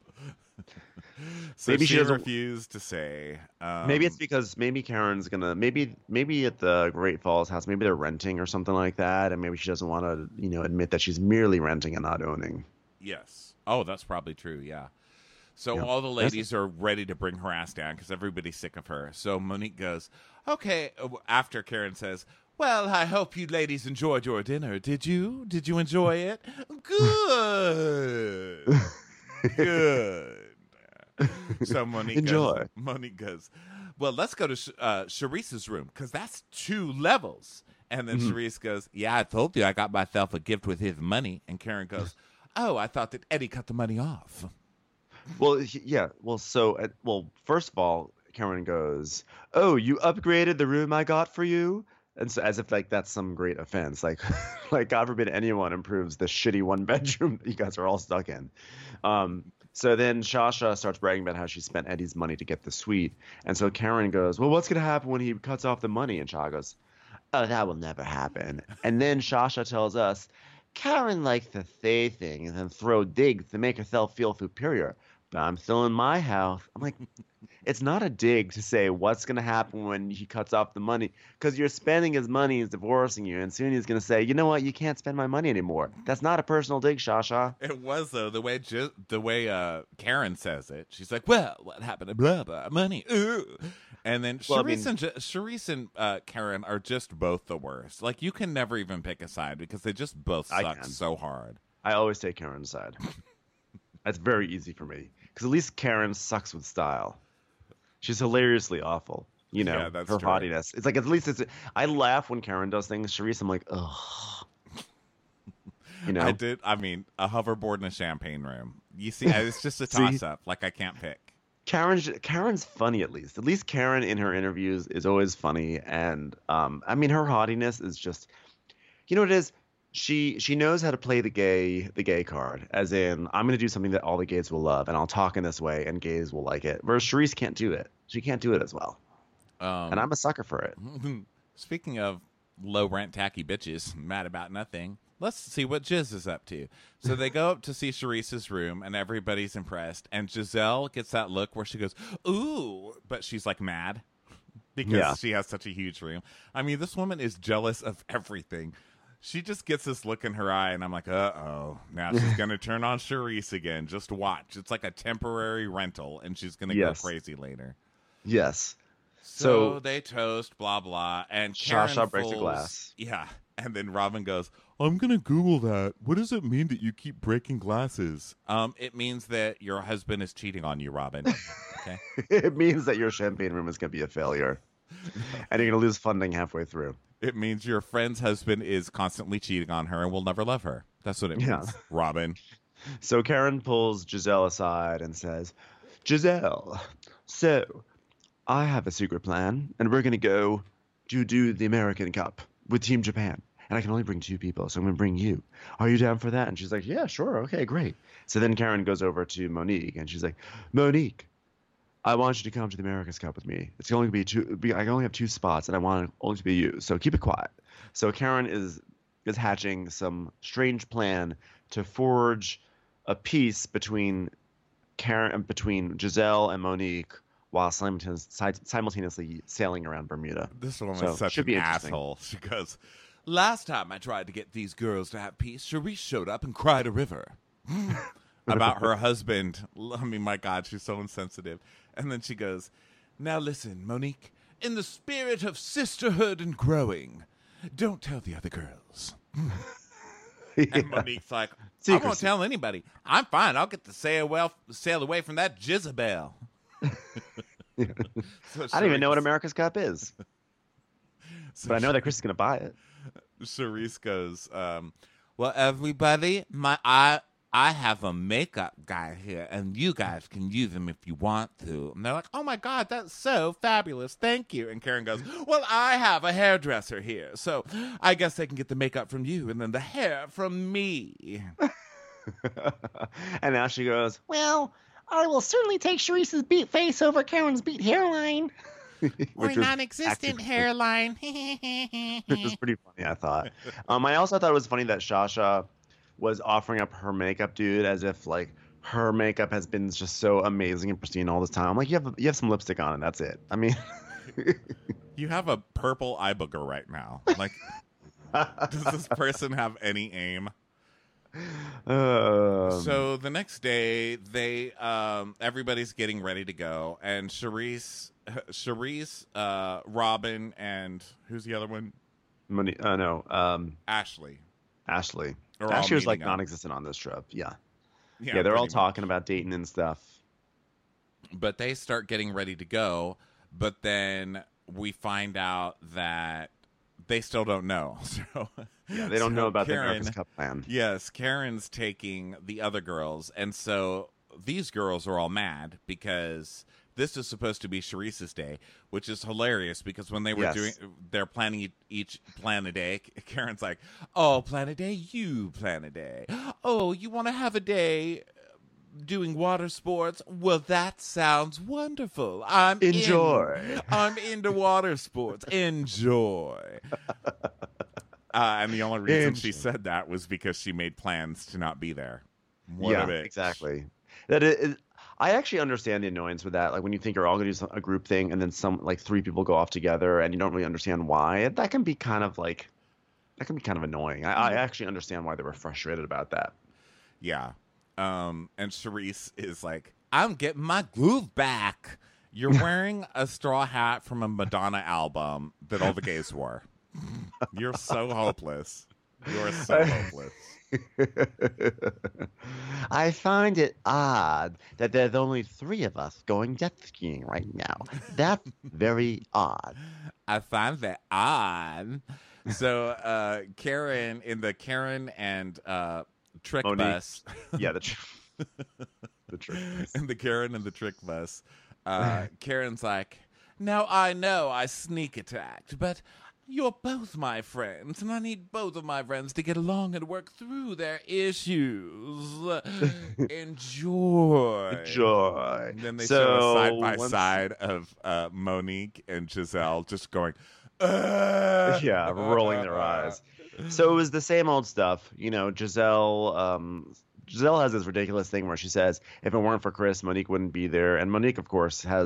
So Maybe she she doesn't- refused to say. Um, Maybe it's because maybe Karen's gonna maybe maybe at the Great Falls house maybe they're renting or something like that, and maybe she doesn't want to you know admit that she's merely renting and not owning. Yes. Oh, that's probably true. Yeah. So Yeah. all the ladies are ready to bring her ass down because everybody's sick of her. So Monique goes, okay, uh, after Karen says, well, I hope you ladies enjoyed your dinner. Did you? Did you enjoy it? Good. Good. So Monique Enjoy. Goes, Monique goes, well, let's go to Sh- uh, Sharice's room because that's two levels. And then Mm-hmm. Sharice goes, yeah, I told you I got myself a gift with his money. And Karen goes, oh, I thought that Eddie cut the money off. Well, he- yeah. Well, so uh, well, first of all, Karen goes, "Oh, you upgraded the room I got for you," and so as if like that's some great offense. Like, like God forbid anyone improves the shitty one bedroom that you guys are all stuck in. Um, so then Shasha starts bragging about how she spent Eddie's money to get the suite, and so Karen goes, "Well, what's gonna happen when he cuts off the money?" And Shasha goes, "Oh, that will never happen." And then Shasha tells us, Karen likes to say things and throw digs to make herself feel superior. But I'm still in my house. I'm like, it's not a dig to say what's going to happen when he cuts off the money, because you're spending his money, he's divorcing you, and soon he's going to say, you know what, you can't spend my money anymore. That's not a personal dig, Shasha. It was though the way Ju- the way uh, Karen says it. She's like, "Well, what happened to blah blah money?" Ooh. And then Well, I Sharice mean- and Ju- Sharice and uh, Karen are just both the worst. Like you can never even pick a side because they just both I suck can. so hard. I always take Karen's side. That's very easy for me, because at least Karen sucks with style. She's hilariously awful. You know, Yeah, that's her true. haughtiness. It's like, at least it's. I laugh when Karen does things. Sharice, I'm like, ugh. You know, I did. I mean, a hoverboard in a champagne room. You see, it's just a See? toss up. Like I can't pick. Karen's Karen's funny at least. At least Karen in her interviews is always funny, and um, I mean her haughtiness is just, you know what it is. She she knows how to play the gay the gay card, as in I'm going to do something that all the gays will love, and I'll talk in this way, and gays will like it. Whereas Sharice can't do it. She can't do it as well, Um, and I'm a sucker for it. Speaking of low rent tacky bitches mad about nothing, let's see what Jiz is up to. So they go up to see Sharice's room, and everybody's impressed. And Giselle gets that look where she goes, "Ooh," but she's like mad because Yeah. she has such a huge room. I mean, this woman is jealous of everything. She just gets this look in her eye, and I'm like, uh-oh. Now she's going to turn on Charisse again. Just watch. It's like a temporary rental, and she's going to Yes. go crazy later. Yes. So, So- they toast, blah, blah, and Karen Shasha breaks a fools- glass. Yeah, and then Robin goes, I'm going to Google that. What does it mean that you keep breaking glasses? Um, It means that your husband is cheating on you, Robin. Okay. It means that your champagne room is going to be a failure. And you're going to lose funding halfway through. It means your friend's husband is constantly cheating on her and will never love her. That's what it means, Yeah. Robin. So Karen pulls Giselle aside and says, Giselle, so I have a secret plan, and we're going to go to do the American Cup with Team Japan. And I can only bring two people, so I'm going to bring you. Are you down for that? And she's like, yeah, sure. Okay, great. So then Karen goes over to Monique, and she's like, Monique, I want you to come to the America's Cup with me. It's going to be two. Be, I can only have two spots, and I want it only to be you. So keep it quiet. So Karen is is hatching some strange plan to forge a peace between Karen, between Giselle and Monique, while simultaneous, simultaneously sailing around Bermuda. This woman So, is such should an be interesting. asshole. She goes, last time I tried to get these girls to have peace, Charisse showed up and cried a river. About her husband. I mean, my God, she's so insensitive. And then she goes, now listen, Monique, in the spirit of sisterhood and growing, don't tell the other girls. And Monique's like, I won't Secrecy. tell anybody. I'm fine. I'll get to sail well, sail away from that Jezebel. So I don't even know what Charisse- America's Cup is, so but I know that Chris is going to buy it. Charisse goes, um, well, everybody, my I I have a makeup guy here, and you guys can use him if you want to. And they're like, oh, my God, that's so fabulous. Thank you. And Karen goes, well, I have a hairdresser here, so I guess they can get the makeup from you and then the hair from me. And now she goes, Well, I will certainly take Charisse's beat face over Karen's beat hairline. which Or was non-existent actually- hairline. Which was pretty funny, I thought. Um, I also thought it was funny that Shasha was offering up her makeup dude as if like her makeup has been just so amazing and pristine all this time. I'm like, you have you have some lipstick on and that's it. I mean, You have a purple eye booger right now. Like, does this person have any aim? um, So the next day, they um, everybody's getting ready to go, and Charisse, Charisse, uh, Robin, and who's the other one? Moni- uh, no, um, Ashley. Ashley. Are all Ashley was like meeting up. non-existent on this trip. Yeah, Yeah, yeah, they're all pretty much. talking about dating and stuff. But they start getting ready to go, but then we find out that they still don't know. So Yeah, they don't so know about Karen, the America's Cup plan. Yes, Karen's taking the other girls, and so these girls are all mad because this is supposed to be Charisse's day, which is hilarious because when they were Yes. doing, they're planning e- each plan a day. Karen's like, "Oh, plan a day, you plan a day. Oh, you want to have a day doing water sports? Well, that sounds wonderful. I'm in. Enjoy." I'm into water sports. Enjoy." Uh, and the only reason she Enjoy. said that was because she made plans to not be there. What yeah, a bitch. exactly. That it, it- I actually understand the annoyance with that. Like when you think you're all going to do some- a group thing, and then some like three people go off together, and you don't really understand why. That can be kind of like that can be kind of annoying. I, I actually understand why they were frustrated about that. Yeah. Um, and Charisse is like, I'm getting my groove back. You're wearing a straw hat from a Madonna album that all the gays wore. You're so hopeless. You're so hopeless. I find it odd that there's only three of us going jet skiing right now. That's very odd. I find that odd. So uh, Karen, in the Karen and uh, Trick Monique. bus, Yeah, the tr- the trick. in the Karen and the Trick bus, uh, Karen's like, now I know I sneak attacked, but you're both my friends, and I need both of my friends to get along and work through their issues. Enjoy. Joy. And then they so, show a side by once- side of uh, Monique and Giselle just going, uh, Yeah, rolling their eyes. So it was the same old stuff, you know. Giselle, um, Giselle has this ridiculous thing where she says, "If it weren't for Chris, Monique wouldn't be there." And Monique, of course, has the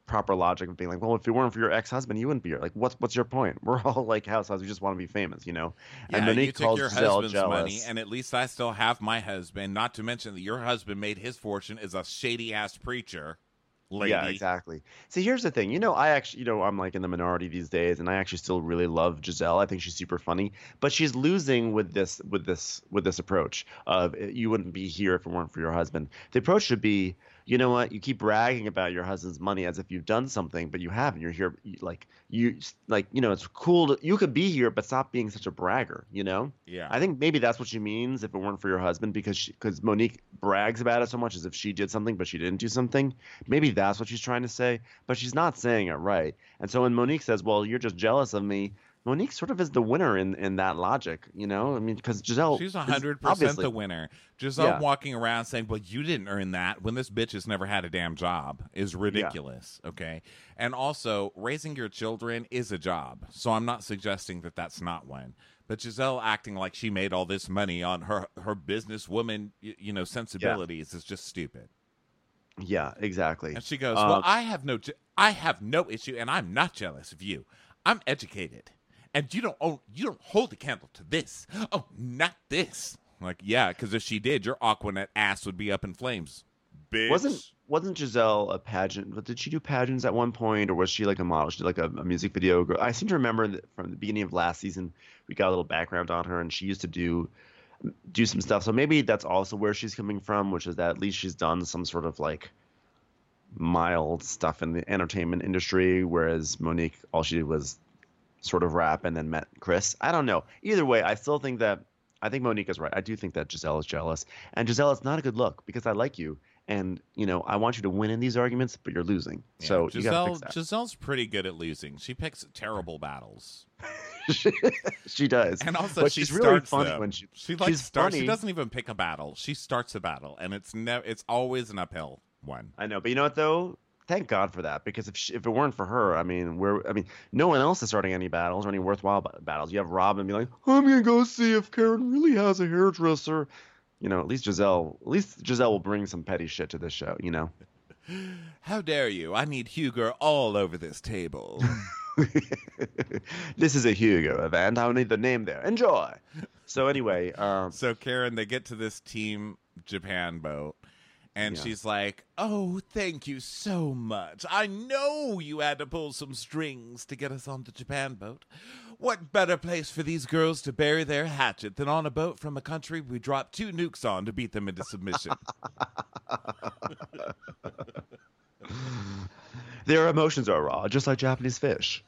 proper logic of being like, well, if it weren't for your ex-husband, you wouldn't be here. Like, what's what's your point? We're all like housewives. We just want to be famous, you know? Yeah, And you Monique took calls your Giselle husband's jealous. money, and at least I still have my husband. Not to mention that your husband made his fortune as a shady ass preacher. Lady. Yeah, exactly. See, here's the thing. You know, I actually, you know, I'm like in the minority these days, and I actually still really love Giselle. I think she's super funny, but she's losing with this, with this, with this approach of you wouldn't be here if it weren't for your husband. The approach should be, you know what? You keep bragging about your husband's money as if you've done something, but you haven't. You're here, you- like you, like you know, it's cool. To, you could be here, but stop being such a bragger. You know? Yeah. I think maybe that's what she means if it weren't for your husband, because because Monique brags about it so much as if she did something, but she didn't do something. Maybe that's what she's trying to say, but she's not saying it right. And so when Monique says, well, you're just jealous of me, Monique sort of is the winner in, in that logic, you know? I mean, because Giselle She's is one hundred percent obviously- the winner. Giselle Yeah. walking around saying, well, you didn't earn that when this bitch has never had a damn job is ridiculous, okay? And also, raising your children is a job, so I'm not suggesting that that's not one. But Giselle acting like she made all this money on her, her businesswoman, you, you know, sensibilities is just stupid. Yeah, exactly. And she goes, Um, well, I have no, je- I have no issue, and I'm not jealous of you. I'm educated. And you don't own, you don't hold the candle to this. Oh, not this. Like, yeah, because if she did, your Aquanet ass would be up in flames. Bitch. Wasn't wasn't Giselle a pageant? But did she do pageants at one point, or was she like a model? She did like a, a music video. girl- I seem to remember that from the beginning of last season, we got a little background on her, and she used to do do some stuff. So maybe that's also where she's coming from, which is that at least she's done some sort of like mild stuff in the entertainment industry, whereas Monique, all she did was sort of rap and then met Chris. I don't know. Either way, I still think that I think Monique is right. I do think that Giselle is jealous, and Giselle, it's not a good look because I like you. And, you know, I want you to win in these arguments, but you're losing. Yeah, So you got to Giselle, fix that. Giselle's pretty good at losing. She picks terrible battles. She does. And also, but she she's starts really funny them. when she, She like she's starts. funny. She doesn't even pick a battle. She starts a battle, and it's never. It's always an uphill one. I know, but you know what though? Thank God for that, because if she, if it weren't for her, I mean, we're I mean, no one else is starting any battles or any worthwhile b- battles. You have Robin be like, I'm gonna go see if Karen really has a hairdresser. You know, at least Giselle, at least Giselle will bring some petty shit to this show. You know. How dare you? I need Huger all over this table. This is a Hugo event. I'll need the name there. Enjoy. So anyway, um, So Karen, they get to this Team Japan boat, and Yeah. she's like, "Oh, thank you so much. I know you had to pull some strings to get us on the Japan boat. What better place for these girls to bury their hatchet than on a boat from a country we dropped two nukes on to beat them into submission?" their emotions are raw, just like Japanese fish.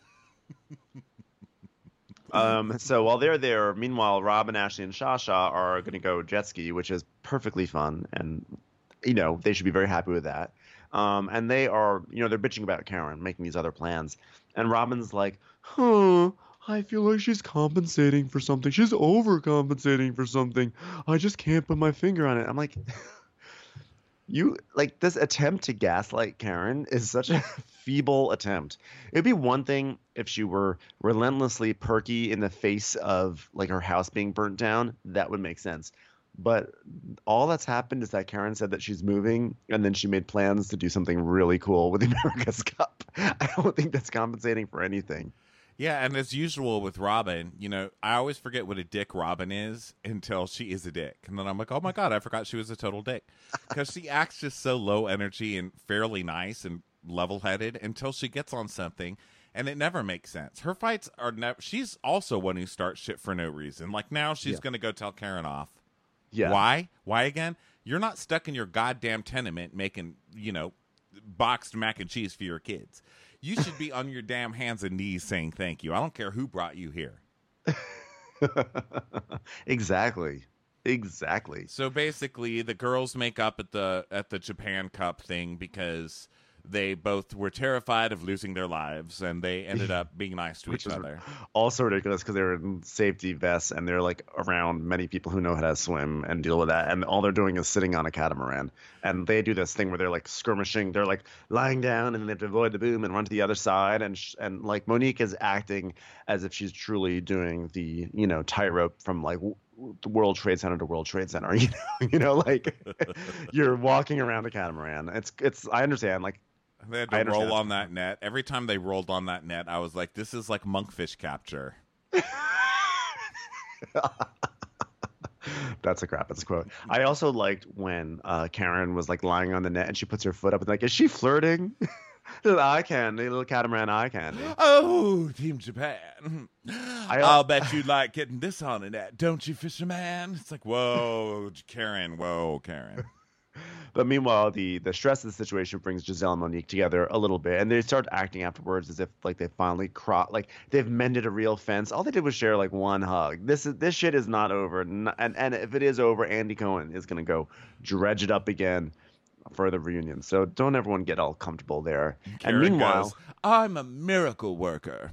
um, so while they're there, meanwhile, Rob and Ashley and Shasha are going to go jet ski, which is perfectly fun, and you know they should be very happy with that. Um, and they are, you know, they're bitching about Karen making these other plans, and Robin's like, "Huh, I feel like she's compensating for something. She's overcompensating for something. I just can't put my finger on it." I'm like. You like this attempt to gaslight Karen is such a feeble attempt. It'd be one thing if she were relentlessly perky in the face of like her house being burnt down. That would make sense. But all that's happened is that Karen said that she's moving, and then she made plans to do something really cool with the America's Cup. I don't think that's compensating for anything. Yeah, and as usual with Robin, you know, I always forget what a dick Robin is until she is a dick. And then I'm like, oh my God, I forgot she was a total dick. Because she acts just so low energy and fairly nice and level headed until she gets on something, and it never makes sense. Her fights are never, she's also one who starts shit for no reason. Like now she's Yeah. going to go tell Karen off. Yeah. Why? Why again? You're not stuck in your goddamn tenement making, you know, boxed mac and cheese for your kids. You should be on your damn hands and knees saying thank you. I don't care who brought you here. Exactly. Exactly. So basically, the girls make up at the at the Japan Cup thing because they both were terrified of losing their lives, and they ended up being nice to Which each is other. also ridiculous because they're in safety vests and they're like around many people who know how to swim and deal with that, and all they're doing is sitting on a catamaran, and they do this thing where they're like skirmishing, they're like lying down and then they have to avoid the boom and run to the other side, and sh- and like Monique is acting as if she's truly doing the, you know, tightrope from like w- the World Trade Center to World Trade Center. You know, you know, like you're walking around a catamaran. It's it's I understand, like They had I to roll understand. on that net. Every time they rolled on that net, I was like, this is like monkfish capture. That's a Kravitz quote. I also liked when uh, Karen was like lying on the net and she puts her foot up and like, is she flirting? Little eye candy, little catamaran eye candy. Oh, Team Japan. I, I'll bet you like getting this on the net, don't you, fisherman? It's like, whoa, Karen, whoa, Karen. But meanwhile, the the stress of the situation brings Giselle and Monique together a little bit, and they start acting afterwards as if like they finally cro- like they've mended a real fence. All they did was share like one hug. This is this shit is not over, and and, and if it is over, Andy Cohen is gonna go dredge it up again for the reunion. So don't everyone get all comfortable there. Karen and meanwhile, goes, I'm a miracle worker.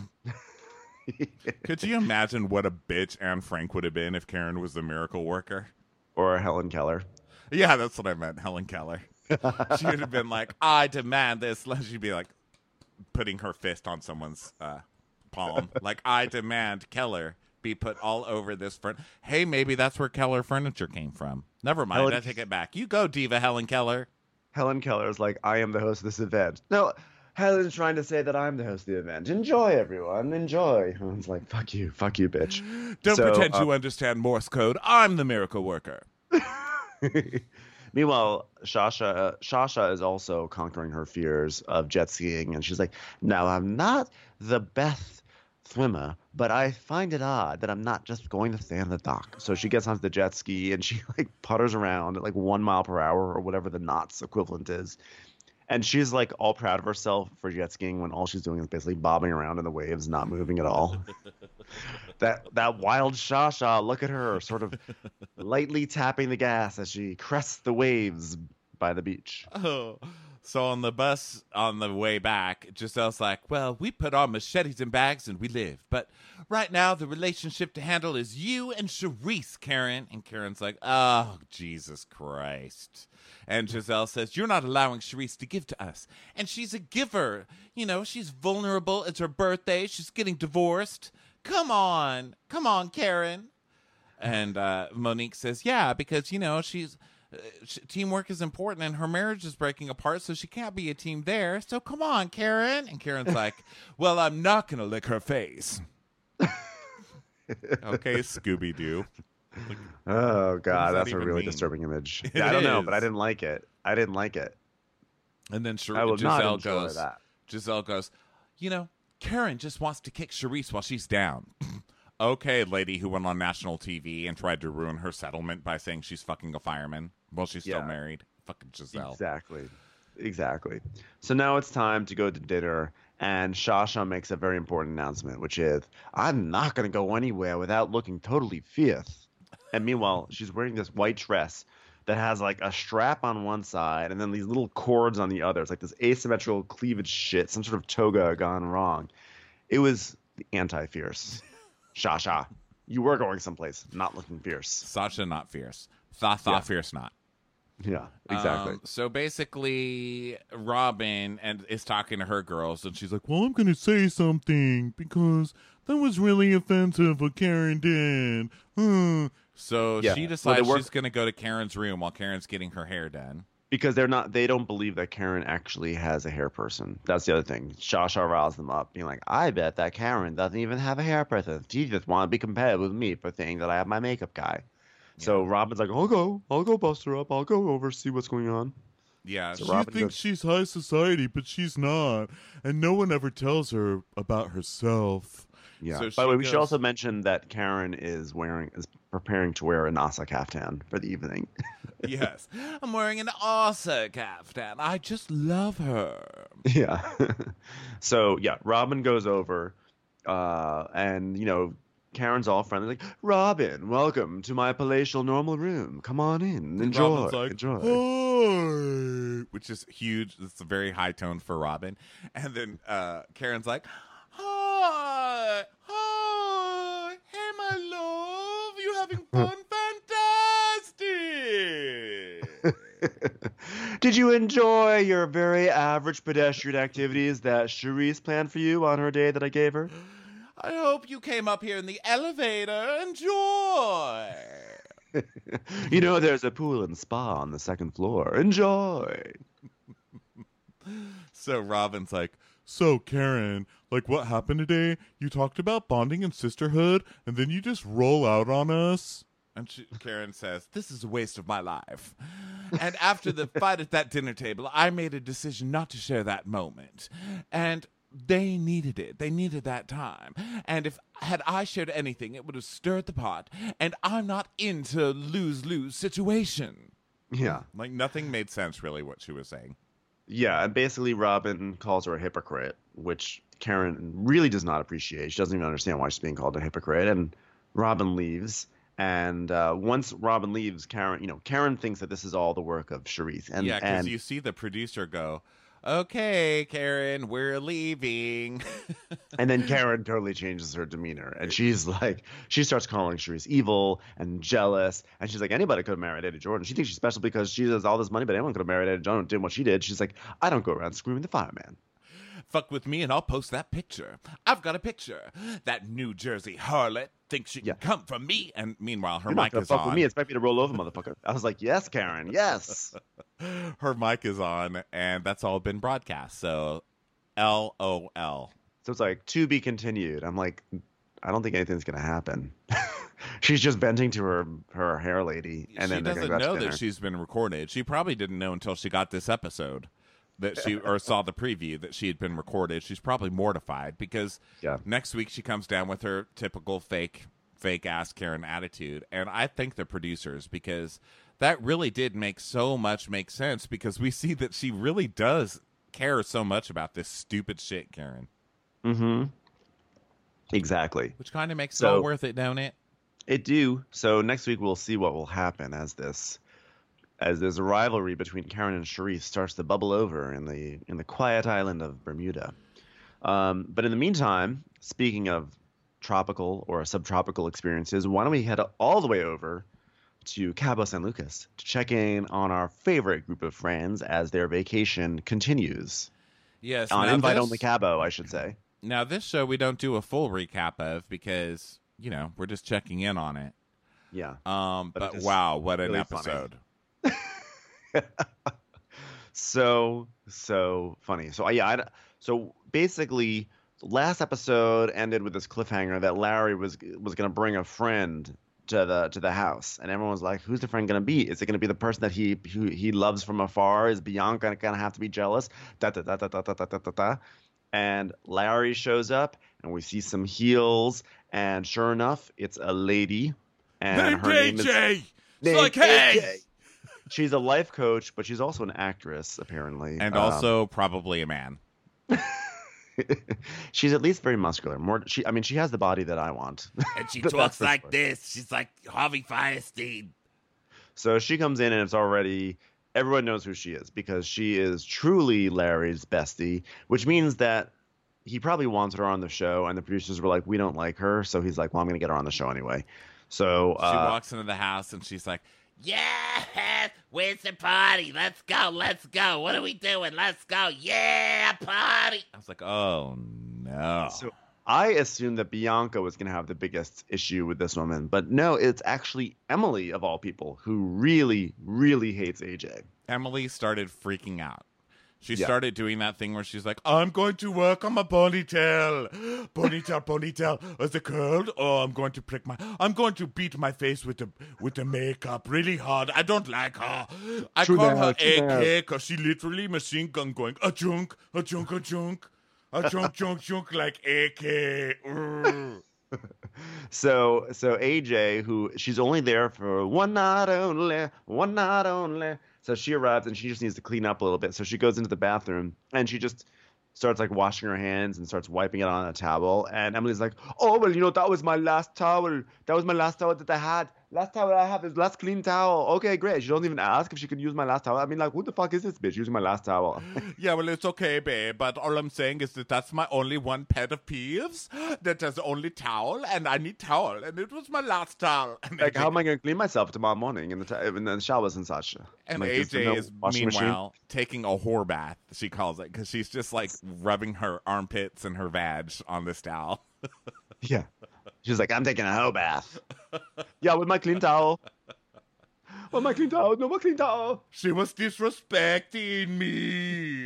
Could you imagine what a bitch Anne Frank would have been if Karen was the miracle worker? or Helen Keller. Yeah, that's what I meant, Helen Keller. She would have been like, I demand this. She'd be like putting her fist on someone's uh, palm. Like, I demand Keller be put all over this front. Hey, maybe that's where Keller furniture came from. Never mind, Helen- I take it back. You go, diva Helen Keller. Helen Keller is like, I am the host of this event. No, Helen's trying to say that I'm the host of the event. Enjoy, everyone. Enjoy. Helen's like, fuck you. Fuck you, bitch. Don't So, pretend uh, you understand Morse code. I'm the miracle worker. Meanwhile, Shasha uh, Shasha is also conquering her fears of jet skiing, and she's like, "Now I'm not the best swimmer, but I find it odd that I'm not just going to stay on the dock." So she gets onto the jet ski and she like putters around at like one mile per hour or whatever the knots equivalent is. And she's like all proud of herself for jet skiing when all she's doing is basically bobbing around in the waves, not moving at all. that that wild Shasha, look at her, sort of lightly tapping the gas as she crests the waves by the beach. Oh. So on the bus on the way back, Giselle's like, well, we put our machetes in bags and we live. But right now, the relationship to handle is you and Charisse, Karen. And Karen's like, oh, Jesus Christ. And Giselle says, you're not allowing Charisse to give to us. And she's a giver. You know, she's vulnerable. It's her birthday. She's getting divorced. Come on. Come on, Karen. And uh, Monique says, yeah, because, you know, she's... Uh, sh- teamwork is important and her marriage is breaking apart, so she can't be a team there. So come on, Karen. And Karen's like, well, I'm not going to lick her face. Okay, Scooby-Doo. Like, Oh, God, that that's a even really mean? disturbing image. It Yeah, I don't know, is. but I didn't like it. I didn't like it. and then Char- I will not Giselle enjoy goes, that. Giselle goes, you know, Karen just wants to kick Charisse while she's down. Okay, lady who went on national T V and tried to ruin her settlement by saying she's fucking a fireman while she's still Yeah. married. Fucking Giselle. Exactly. Exactly. So now it's time to go to dinner, and Shasha makes a very important announcement, which is, I'm not going to go anywhere without looking totally fierce. And meanwhile, she's wearing this white dress that has like a strap on one side and then these little cords on the other. It's like this asymmetrical cleavage shit, some sort of toga gone wrong. It was anti-fierce. Shasha, you were going someplace, not looking fierce. Sasha not fierce. Tha tha Yeah. fierce not. Yeah, exactly. Um, so basically, Robin and is talking to her girls, and she's like, "Well, I'm going to say something because that was really offensive what Karen did." Hmm. So Yeah. she Well, decides they work- she's going to go to Karen's room while Karen's getting her hair done. Because they're not, they don't believe that Karen actually has a hair person. That's the other thing. Shasha riles them up, being like, I bet that Karen doesn't even have a hair person. She just want to be compared with me for saying that I have my makeup guy. So Robin's like, I'll go. I'll go bust her up. I'll go over, see what's going on. Yeah, So she Robin thinks goes- she's high society, but she's not, and no one ever tells her about herself. Yeah. So By the way, she we should goes- also mention that Karen is wearing, is preparing to wear a Nasa caftan for the evening. Yes, I'm wearing an Asa caftan. I just love her. Yeah. So yeah, Robin goes over, uh, and you know, Karen's all friendly, like, Robin, welcome to my palatial normal room. Come on in, enjoy, Robin's like, enjoy. "Hi," which is huge. It's a very high tone for Robin. And then uh, Karen's like, hi, hi, hey, my love, you having fun? Fantastic. Did you enjoy your very average pedestrian activities that Charisse planned for you on her day that I gave her? I hope you came up here in the elevator. Enjoy. You know, there's a pool and spa on the second floor. Enjoy. So Robin's like, so Karen, like what happened today? You talked about bonding and sisterhood, and then you just roll out on us. And she, Karen says, this is a waste of my life. And after the fight at that dinner table, I made a decision not to share that moment. And they needed it. They needed that time. And if had I shared anything, it would have stirred the pot. And I'm not into lose-lose situation. Yeah. Like nothing made sense, really, what she was saying. Yeah, and basically Robin calls her a hypocrite, which Karen really does not appreciate. She doesn't even understand why she's being called a hypocrite. And Robin leaves. And uh, once Robin leaves, Karen, you know, Karen thinks that this is all the work of Charisse. And, yeah, because and, you see the producer go, okay, Karen, we're leaving. And then Karen totally changes her demeanor. And she's like, she starts calling Charisse evil and jealous. And she's like, anybody could have married Eddie Jordan. She thinks she's special because she has all this money, but anyone could have married Eddie Jordan and did what she did. She's like, I don't go around screaming the fireman. Fuck with me and I'll post that picture. I've got a picture. That New Jersey harlot thinks she can Yeah. come from me. And meanwhile, her You're not mic gonna is fuck on. with me. Expect me to roll over, motherfucker. I was like, yes, Karen, yes. Her mic is on, and that's all been broadcast. So, L O L. So it's like, to be continued. I'm like, I don't think anything's going to happen. She's just venting to her, her hair lady. And She then they're doesn't gonna go know to dinner. that she's been recorded. She probably didn't know until she got this episode. That she or saw the preview that she had been recorded. She's probably mortified because Yeah. next week she comes down with her typical fake fake ass Karen attitude. And I thank the producers because that really did make so much make sense because we see that she really does care so much about this stupid shit, Karen. Mm-hmm. Exactly. Which kind of makes So- it all worth it, don't it? It do. So next week we'll see what will happen as this as this rivalry between Karen and Charisse starts to bubble over in the in the quiet island of Bermuda. Um, but in the meantime, speaking of tropical or subtropical experiences, why don't we head all the way over to Cabo San Lucas to check in on our favorite group of friends as their vacation continues. Yes. On now invite this- only Cabo, I should say. Now, this show we don't do a full recap of because, you know, we're just checking in on it. Yeah. Um, But but it is wow, what an really funny. episode. so so funny. So yeah, I, so basically, last episode ended with this cliffhanger that Larry was was going to bring a friend to the to the house, and everyone was like, "Who's the friend going to be? Is it going to be the person that he who he loves from afar? Is Bianca going to have to be jealous?" Da da da da da da da da da da. And Larry shows up, and we see some heels, and sure enough, it's a lady, and her name is It's named like, hey! A J. She's a life coach, but she's also an actress, apparently. And Um, also probably a man. she's at least very muscular. More, she, I mean, she has the body that I want. And she That's talks for like sure. this. She's like Harvey Firestein. So she comes in, and it's already everyone knows who she is because she is truly Larry's bestie, which means that he probably wanted her on the show, and the producers were like, "We don't like her," so he's like, "Well, I'm going to get her on the show anyway." So She uh, walks into the house and she's like, Yeah, where's the party? Let's go, let's go. What are we doing? Let's go. Yeah, party. I was like, oh no. So I assumed that Bianca was going to have the biggest issue with this woman, but no, it's actually Emily of all people who really, really hates A J. Emily started freaking out. She Yeah. started doing that thing where she's like, I'm going to work on my ponytail. Ponytail, ponytail. Is it curled? Oh, I'm going to prick my, I'm going to beat my face with the with the makeup really hard. I don't like her. I True call that, her true A that. K because she literally machine gun going, a chunk, a chunk, a chunk. A chunk, chunk, chunk like A K. Urgh. So so A J, who she's only there for one night only, one night only. So she arrives and she just needs to clean up a little bit. So she goes into the bathroom and she just starts like washing her hands and starts wiping it on a towel. And Emily's like, "Oh well, you know that was my last towel. That was my last towel that I had. Last towel I have is last clean towel. Okay, great. She doesn't even ask if she could use my last towel. I mean, like, who the fuck is this bitch using my last towel?" Yeah, well, it's okay, babe, but all I'm saying is that that's my only one pet of peeves. That there's only towel, and I need towel, and it was my last towel. And Like, A J how am I going to clean myself tomorrow morning in the t- in the showers and such? And Like, is there A J no is washing machine? meanwhile taking a whore bath, she calls it, because she's just like rubbing her armpits and her vag on this towel. Yeah. She's like, "I'm taking a hoe bath." Yeah, with my clean towel. With my clean towel. No more clean towel. She was disrespecting me.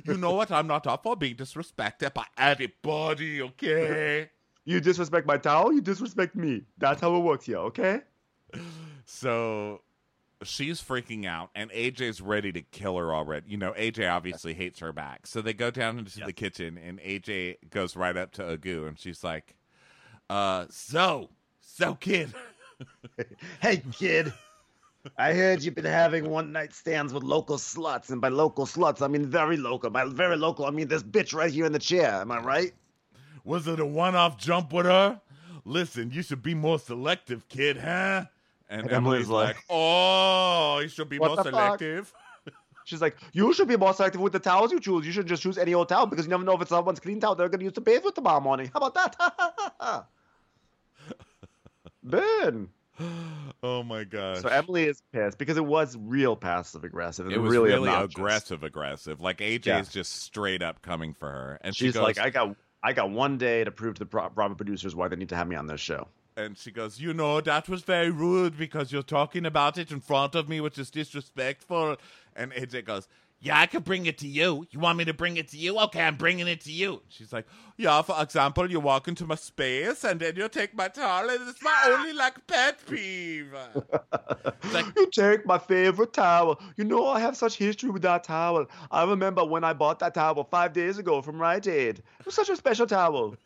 You know what? I'm not up for being disrespected by anybody, okay? You disrespect my towel, you disrespect me. That's how it works here, okay? So she's freaking out, and A J's ready to kill her already. You know, A J obviously hates her back. So they go down into Yes. the kitchen, and A J goes right up to Agu, and she's like, uh, so, so, kid. Hey, kid. I heard you've been having one-night stands with local sluts, and by local sluts, I mean very local. By very local, I mean this bitch right here in the chair. Am I right? Was it a one-off jump with her? Listen, you should be more selective, kid, huh? And, And Emily's Emily's like, like, oh, you should be what more the fuck? selective. She's like, you should be more selective with the towels you choose. You shouldn't just choose any old towel because you never know if it's someone's clean towel they're going to use to bathe with tomorrow morning. How about that? Ben. Oh, my gosh. So Emily is pissed because it was real passive aggressive. It was really, really obnoxious. aggressive, aggressive. Like A J's Yeah. just straight up coming for her, and She's she goes, like, I got, I got one day to prove to the pro- Bravo producers why they need to have me on this show. and she goes, you know, that was very rude because you're talking about it in front of me, which is disrespectful. And A J goes, Yeah, I could bring it to you. You want me to bring it to you? Okay, I'm bringing it to you. she's like, yeah, for example, you walk into my space and then you take my towel, and it's my only like pet peeve. It's like, You take my favorite towel. You know I have such history with that towel. I remember when I bought that towel five days ago from Rite Aid. It was such a special towel.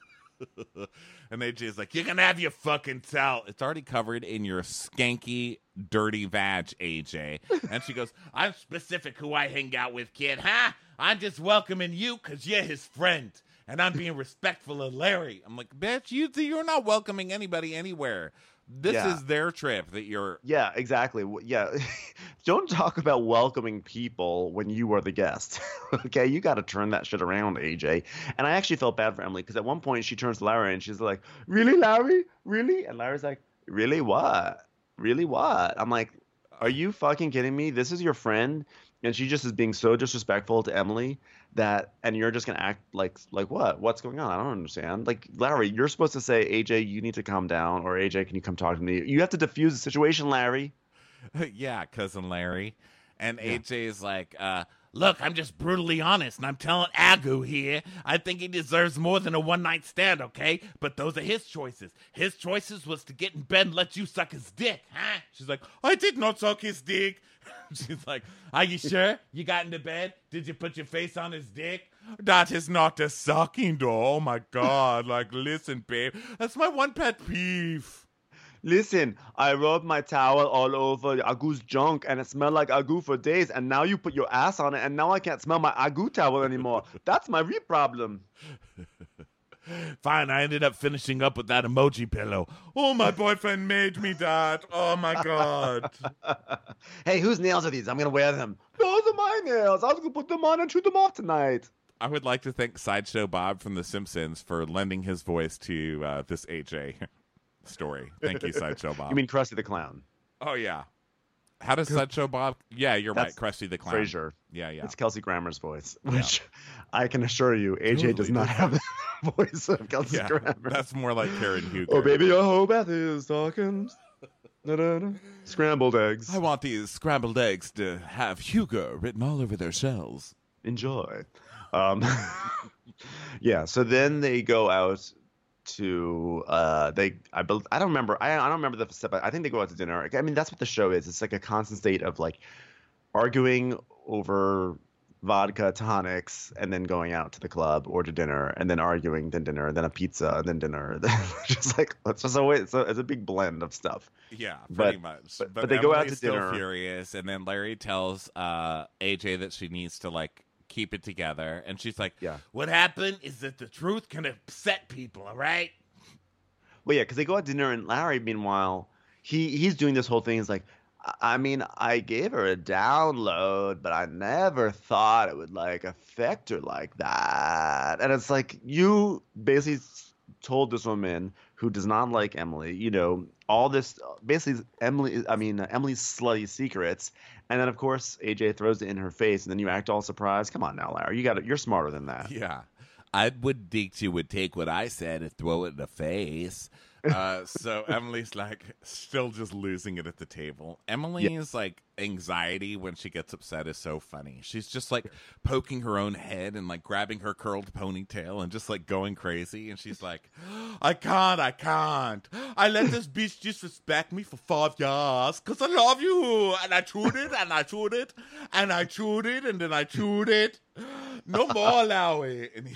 and A J's like, you can have your fucking towel. It's already covered in your skanky, dirty vag, A J. And she goes, I'm specific who I hang out with, kid, huh? I'm just welcoming you because you're his friend. And I'm being respectful of Larry. I'm like, bitch, you, you're not welcoming anybody anywhere. This Yeah. is their trip that you're. Yeah, exactly. W- Yeah. Don't talk about welcoming people when you are the guest. Okay, you got to turn that shit around, A J. And I actually felt bad for Emily because at one point she turns to Larry and she's like, really, Larry? Really? And Larry's like, really what? Really what? I'm like, are you fucking kidding me? This is your friend, and she just is being so disrespectful to Emily that, and you're just gonna act like, like what? What's going on? I don't understand. Like, Larry, you're supposed to say, A J, you need to calm down, or A J, can you come talk to me? You have to diffuse the situation, Larry. Yeah, cousin Larry. And Yeah. A J's like, uh, Look, I'm just brutally honest, and I'm telling Agu here, I think he deserves more than a one-night stand, okay? But those are his choices. His choices was to get in bed and let you suck his dick, huh? she's like, I did not suck his dick. She's like, Are you sure? You got into bed? Did you put your face on his dick? that is not a sucking door. Oh my God. Like, listen, babe. That's my one pet peeve. Listen, I rubbed my towel all over Agu's junk and it smelled like Agu for days, and now you put your ass on it and now I can't smell my Agu towel anymore. That's my real problem. Fine, I ended up finishing up with that emoji pillow. Oh, my boyfriend made me that. Oh my God. Hey, whose nails are these? I'm gonna wear them. Those are my nails. I was gonna put them on and shoot them off tonight. I would like to thank Sideshow Bob from The Simpsons for lending his voice to uh, this A J story. Thank you, Sideshow Bob. You mean Krusty the Clown? Oh, yeah. How does Sideshow Bob? Yeah, you're That's right. Krusty the Clown. Frasier. Yeah, yeah. It's Kelsey Grammer's voice, which I can assure you, A J does Totally not have the voice of Kelsey Yeah, Grammer. that's more like Karen Huger. Oh, baby, your whole bath is talking. Da-da-da. Scrambled eggs. I want these scrambled eggs to have Hugo written all over their shells. Enjoy. Um, yeah. So then they go out to uh, they. I bel I don't remember. I I don't remember the step. I think they go out to dinner. I mean, that's what the show is. It's like a constant state of like arguing over vodka tonics and then going out to the club or to dinner and then arguing, then dinner, then a pizza, and then dinner. Just like it's just a way. It's a, it's a big blend of stuff. Yeah, But- pretty much. but- but they go out Emily's to still dinner. furious, and then Larry tells uh, A J that she needs to like keep it together, and she's like, Yeah. What happened is that the truth can upset people, all right? Well, yeah, because they go out to dinner, and Larry, meanwhile, he he's doing this whole thing. He's like, I I mean, I gave her a download, but I never thought it would like affect her like that. And it's like you basically s- told this woman who does not like Emily, you know, all this basically Emily. I mean, Emily's slutty secrets, and then of course A J throws it in her face, and then you act all surprised. Come on now, Larry, you got it. You're smarter than that. yeah. I would think she would take what I said and throw it in the face. Uh, so Emily's like still just losing it at the table. Emily's like anxiety when she gets upset is so funny. She's just like poking her own head and like grabbing her curled ponytail and just like going crazy. And she's like, I can't, I can't. I let this bitch disrespect me for five years because I love you. And I chewed it and I chewed it and I chewed it and then I chewed it. No more, Lowy. And he-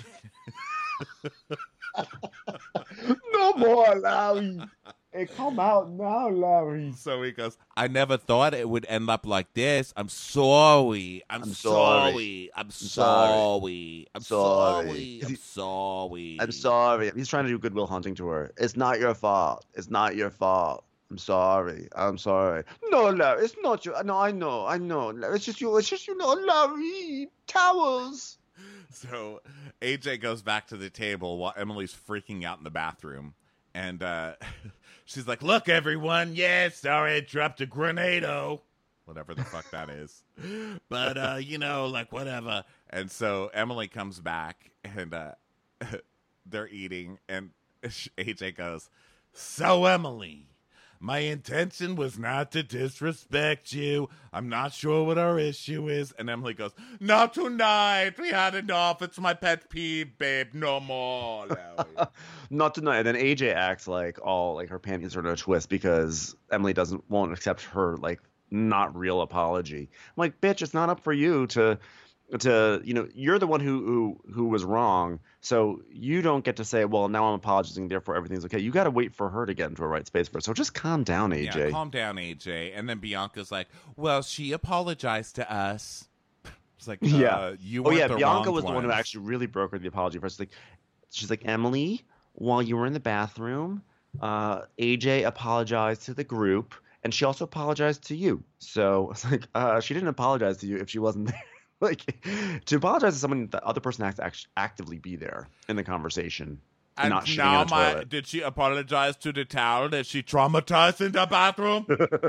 No more, Larry. It come out now, Larry. So he goes, I never thought it would end up like this. I'm sorry. I'm, I'm sorry. sorry. I'm sorry. sorry. I'm Sorry. sorry. I'm sorry. I'm sorry. He's trying to do Goodwill Hunting to her. It's not your fault. It's not your fault. I'm sorry. I'm sorry. No, Larry, it's not your. No, I know. I know. It's just you. It's just you know, Larry. Towels. So A J goes back to the table while Emily's freaking out in the bathroom. And uh, she's like, look, everyone. Yeah, sorry I dropped a grenado. Whatever the fuck that is. But, uh, you know, like, whatever. And so Emily comes back, and uh, they're eating. And A J goes, so, Emily, my intention was not to disrespect you. I'm not sure what our issue is. And Emily goes, not tonight. We had enough. It's my pet peeve, babe. No more, Larry. Not tonight. And then A J acts like all like her panties are in a twist because Emily doesn't won't accept her like not real apology. I'm like, bitch, it's not up for you to to you know you're the one who who who was wrong, so you don't get to say, well, now I'm apologizing, therefore everything's okay. You got to wait for her to get into a right space first. So just calm down, A J. Yeah, calm down, A J. And then Bianca's like, well, she apologized to us. It's like, uh, yeah, you oh weren't yeah, the Bianca wronged was the one who ones. actually really brokered the apology first. Like, she's like, Emily, while you were in the bathroom, uh, A J apologized to the group, and she also apologized to you. So it's like, uh, she didn't apologize to you if she wasn't there. Like, to apologize to someone, the other person has to act- actively be there in the conversation and, And not shitting now on the my toilet. did she apologize to the towel that she traumatized in the bathroom?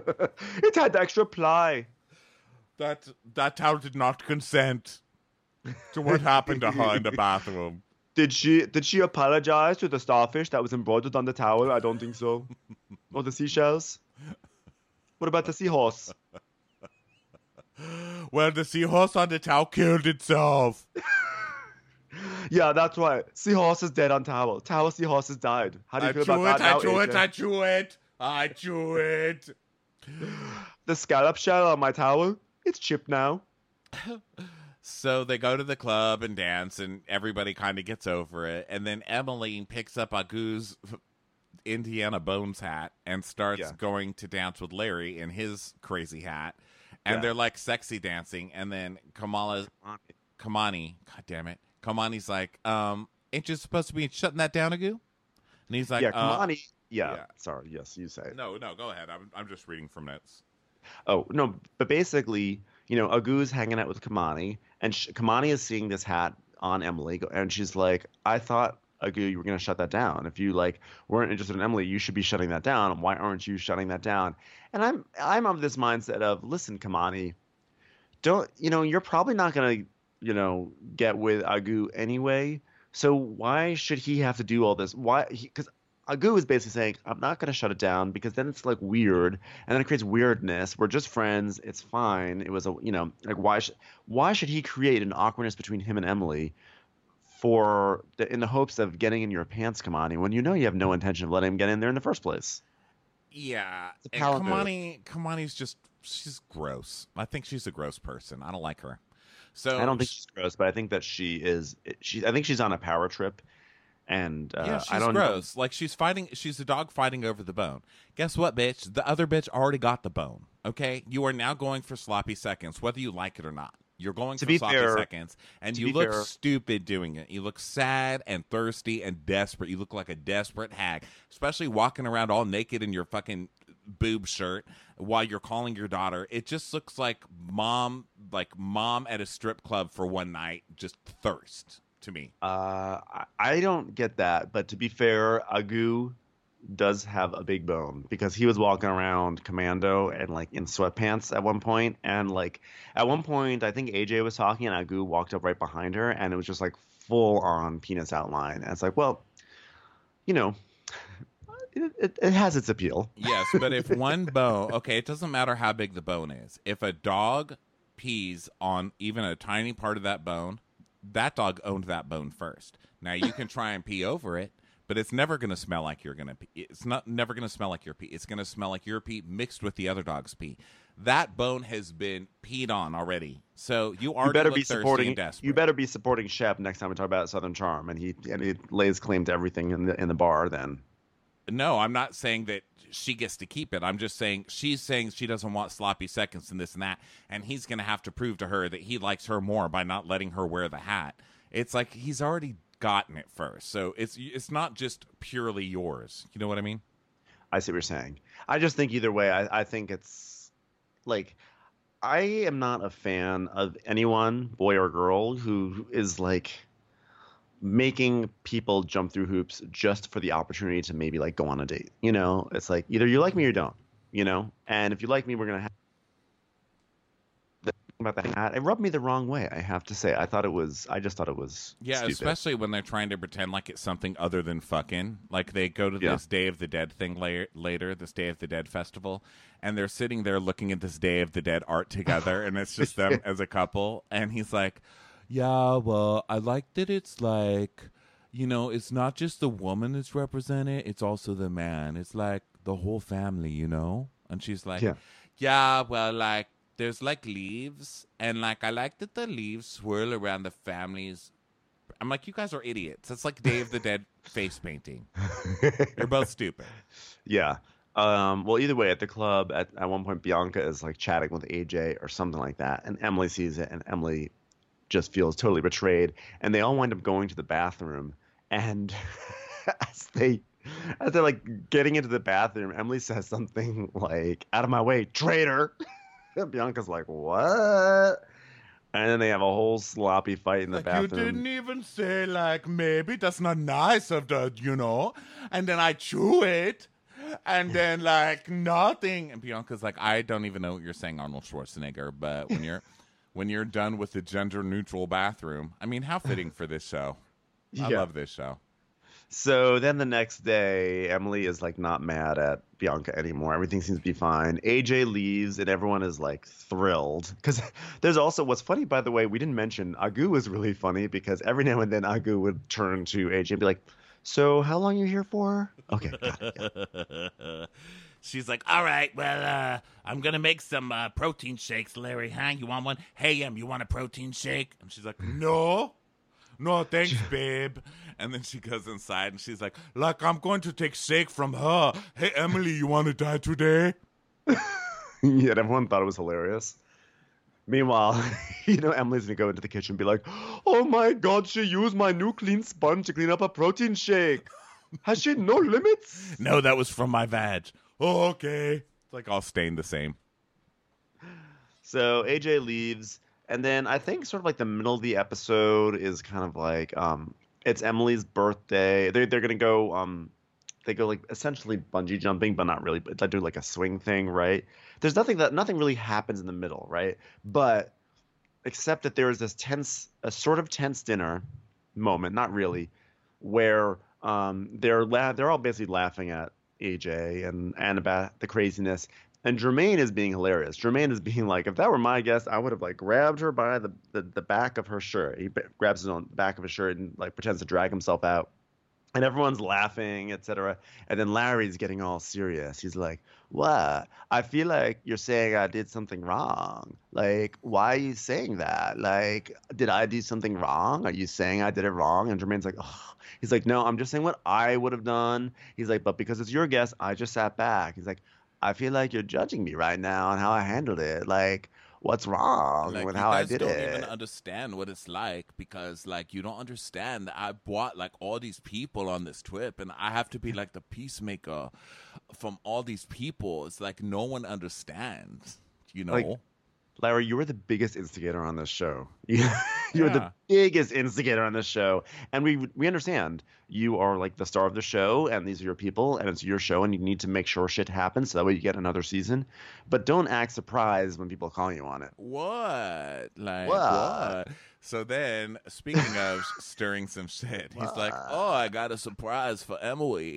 It had extra ply. that that towel did not consent to what happened to her in the bathroom. Did she did she apologize to the starfish that was embroidered on the towel? I don't think so. Or the seashells? What about the seahorse? Well, the seahorse on the towel killed itself. Yeah, that's right. Seahorse is dead on towel. Towel seahorse has died. How do you I feel chew about it, that I now, chew it, A J? I chew it, I chew it. The scallop shell on my towel, it's chipped now. So they go to the club and dance, and everybody kind of gets over it. And then Emily picks up Agu's Indiana Bones hat and starts Yeah. going to dance with Larry in his crazy hat. And Yeah. they're like sexy dancing. And then Kamala, Kamani, God damn it. Kamani's like, um, ain't you supposed to be shutting that down, Agu? And he's like, yeah, uh, Kamani. Yeah, yeah. sorry. Yes, you say it. No, no, go ahead. I'm, I'm just reading from notes. Oh, no, but basically, you know, Agu's hanging out with Kamani, and sh- Kamani is seeing this hat on Emily, go- and she's like, I thought, Agu, you were going to shut that down. If you, like, weren't interested in Emily, you should be shutting that down. Why aren't you shutting that down? And I'm I'm of this mindset of, listen, Kamani, don't, you know, you're probably not going to, you know, get with Agu anyway, so why should he have to do all this? Why? Because Agu is basically saying, I'm not going to shut it down because then it's like weird, and then it creates weirdness. We're just friends. It's fine. It was a, you know, like why should why should he create an awkwardness between him and Emily for the, in the hopes of getting in your pants, Kamani, when you know you have no intention of letting him get in there in the first place? Yeah. It's a And power move. Kamani, Kamani's just, she's gross. I think she's a gross person. I don't like her. So I don't think she's gross, but I think that she is. She I think she's on a power trip, and uh, yeah, she's I don't gross. Like she's fighting. She's a dog fighting over the bone. Guess what, bitch? The other bitch already got the bone. Okay, you are now going for sloppy seconds, whether you like it or not. You're going To for be sloppy fair- seconds, and to you be look fair- stupid doing it. You look sad and thirsty and desperate. You look like a desperate hag, especially walking around all naked in your fucking boob shirt while you're calling your daughter. It just looks like mom, like mom at a strip club for one night, just thirst to me. Uh, I- I don't get that, but to be fair, Agu does have a big bone because he was walking around commando and like in sweatpants at one point, and like at one point I think A J was talking and Agu walked up right behind her, and it was just like full on penis outline, and it's like, well, you know, it, it, it has its appeal. Yes, but if one bone, okay, it doesn't matter how big the bone is. If a dog pees on even a tiny part of that bone, that dog owned that bone first. Now you can try and pee over it, but it's never going to smell like you're going to pee. It's not never going to smell like your pee. It's going to smell like your pee mixed with the other dog's pee. That bone has been peed on already. So you already you better look be thirsty supporting. and desperate. You better be supporting Shep next time we talk about Southern Charm, and he and he lays claim to everything in the in the bar. Then No, I'm not saying that she gets to keep it. I'm just saying she's saying she doesn't want sloppy seconds and this and that, and he's going to have to prove to her that he likes her more by not letting her wear the hat. It's like he's already gotten it first, so it's it's not just purely yours. You know what I mean? I see what you're saying. I just think either way, I, I think it's like I am not a fan of anyone, boy or girl, who is like making people jump through hoops just for the opportunity to maybe like go on a date. You know, it's like either you like me or you don't, you know, and if you like me, we're going to have about the hat. It rubbed me the wrong way, I have to say. I thought it was, I just thought it was Yeah, stupid. especially when they're trying to pretend like it's something other than fucking. Like they go to Yeah. this Day of the Dead thing la- later, this Day of the Dead festival, and they're sitting there looking at this Day of the Dead art together, and it's just them as a couple. And he's like, yeah, well, I like that it's like, you know, it's not just the woman that's represented, it's also the man. It's like the whole family, you know? And she's like, Yeah. yeah, well, like, there's like leaves, and like I like that the leaves swirl around the families. I'm like, you guys are idiots. It's like Day of the Dead face painting. You're both stupid. Yeah. Um, well, either way, at the club, at, at one point, Bianca is like chatting with A J or something like that, and Emily sees it, and Emily just feels totally betrayed, and they all wind up going to the bathroom, and as they as they're like getting into the bathroom, Emily says something like, "Out of my way, traitor." And Bianca's like, "What?" And then they have a whole sloppy fight in the Like, bathroom. you didn't even say, like, maybe that's not nice of the, you know? And then I chew it, and then, like, nothing. And Bianca's like, I don't even know what you're saying, Arnold Schwarzenegger, but when you're when you're done with the gender neutral bathroom, I mean, how fitting for this show. I Yeah. love this show. So then the next day, Emily is like not mad at Bianca anymore. Everything seems to be fine. A J leaves, and everyone is like thrilled. Because there's also what's funny, by the way, we didn't mention Agu was really funny because every now and then Agu would turn to A J and be like, "So how long are you here for?" Okay, got it. Yeah. She's like, all right, well, uh, I'm going to make some uh, protein shakes, Larry. Huh? You want one? Hey, Em, you want a protein shake? And she's like, no, no, thanks, babe. And then she goes inside and she's like, like, I'm going to take shake from her. Hey, Emily, you want to die today? Yeah, everyone thought it was hilarious. Meanwhile, you know, Emily's gonna go into the kitchen and be like, "Oh my God, she used my new clean sponge to clean up a protein shake. Has she no limits?" No, that was from my vag. Oh, okay. It's like all stained the same. So A J leaves, and then I think sort of like the middle of the episode is kind of like um, it's Emily's birthday. They they're gonna go um, they go like essentially bungee jumping, but not really. But they do like a swing thing, right? There's nothing that nothing really happens in the middle, right? But except that there is this tense, a sort of tense dinner moment, not really, where um, they're la- they're all basically laughing at A J and and about the craziness. And Jermaine is being hilarious. Jermaine is being like, if that were my guest, I would have like grabbed her by the, the, the back of her shirt. He b- grabs his own back of his shirt and like pretends to drag himself out. And everyone's laughing, et cetera. And then Larry's getting all serious. He's like, "What? I feel like you're saying I did something wrong. Like, why are you saying that? Like, did I do something wrong? Are you saying I did it wrong?" And Jermaine's like, "Oh." He's like, "No, I'm just saying what I would have done." He's like, "But because it's your guess, I just sat back." He's like, "I feel like you're judging me right now on how I handled it. Like, what's wrong Like, with you how I guys did don't it?" even understand what it's like because, like, you don't understand that I brought, like, all these people on this trip and I have to be, like, the peacemaker from all these people. It's like no one understands, you know? Like, Larry, you were the biggest instigator on this show. You, you're Yeah. the biggest instigator on this show, and we we understand you are like the star of the show, and these are your people, and it's your show, and you need to make sure shit happens so that way you get another season. But don't act surprised when people call you on it. What? Like, What? what? So then, speaking of stirring some shit, he's like, oh, I got a surprise for Emily.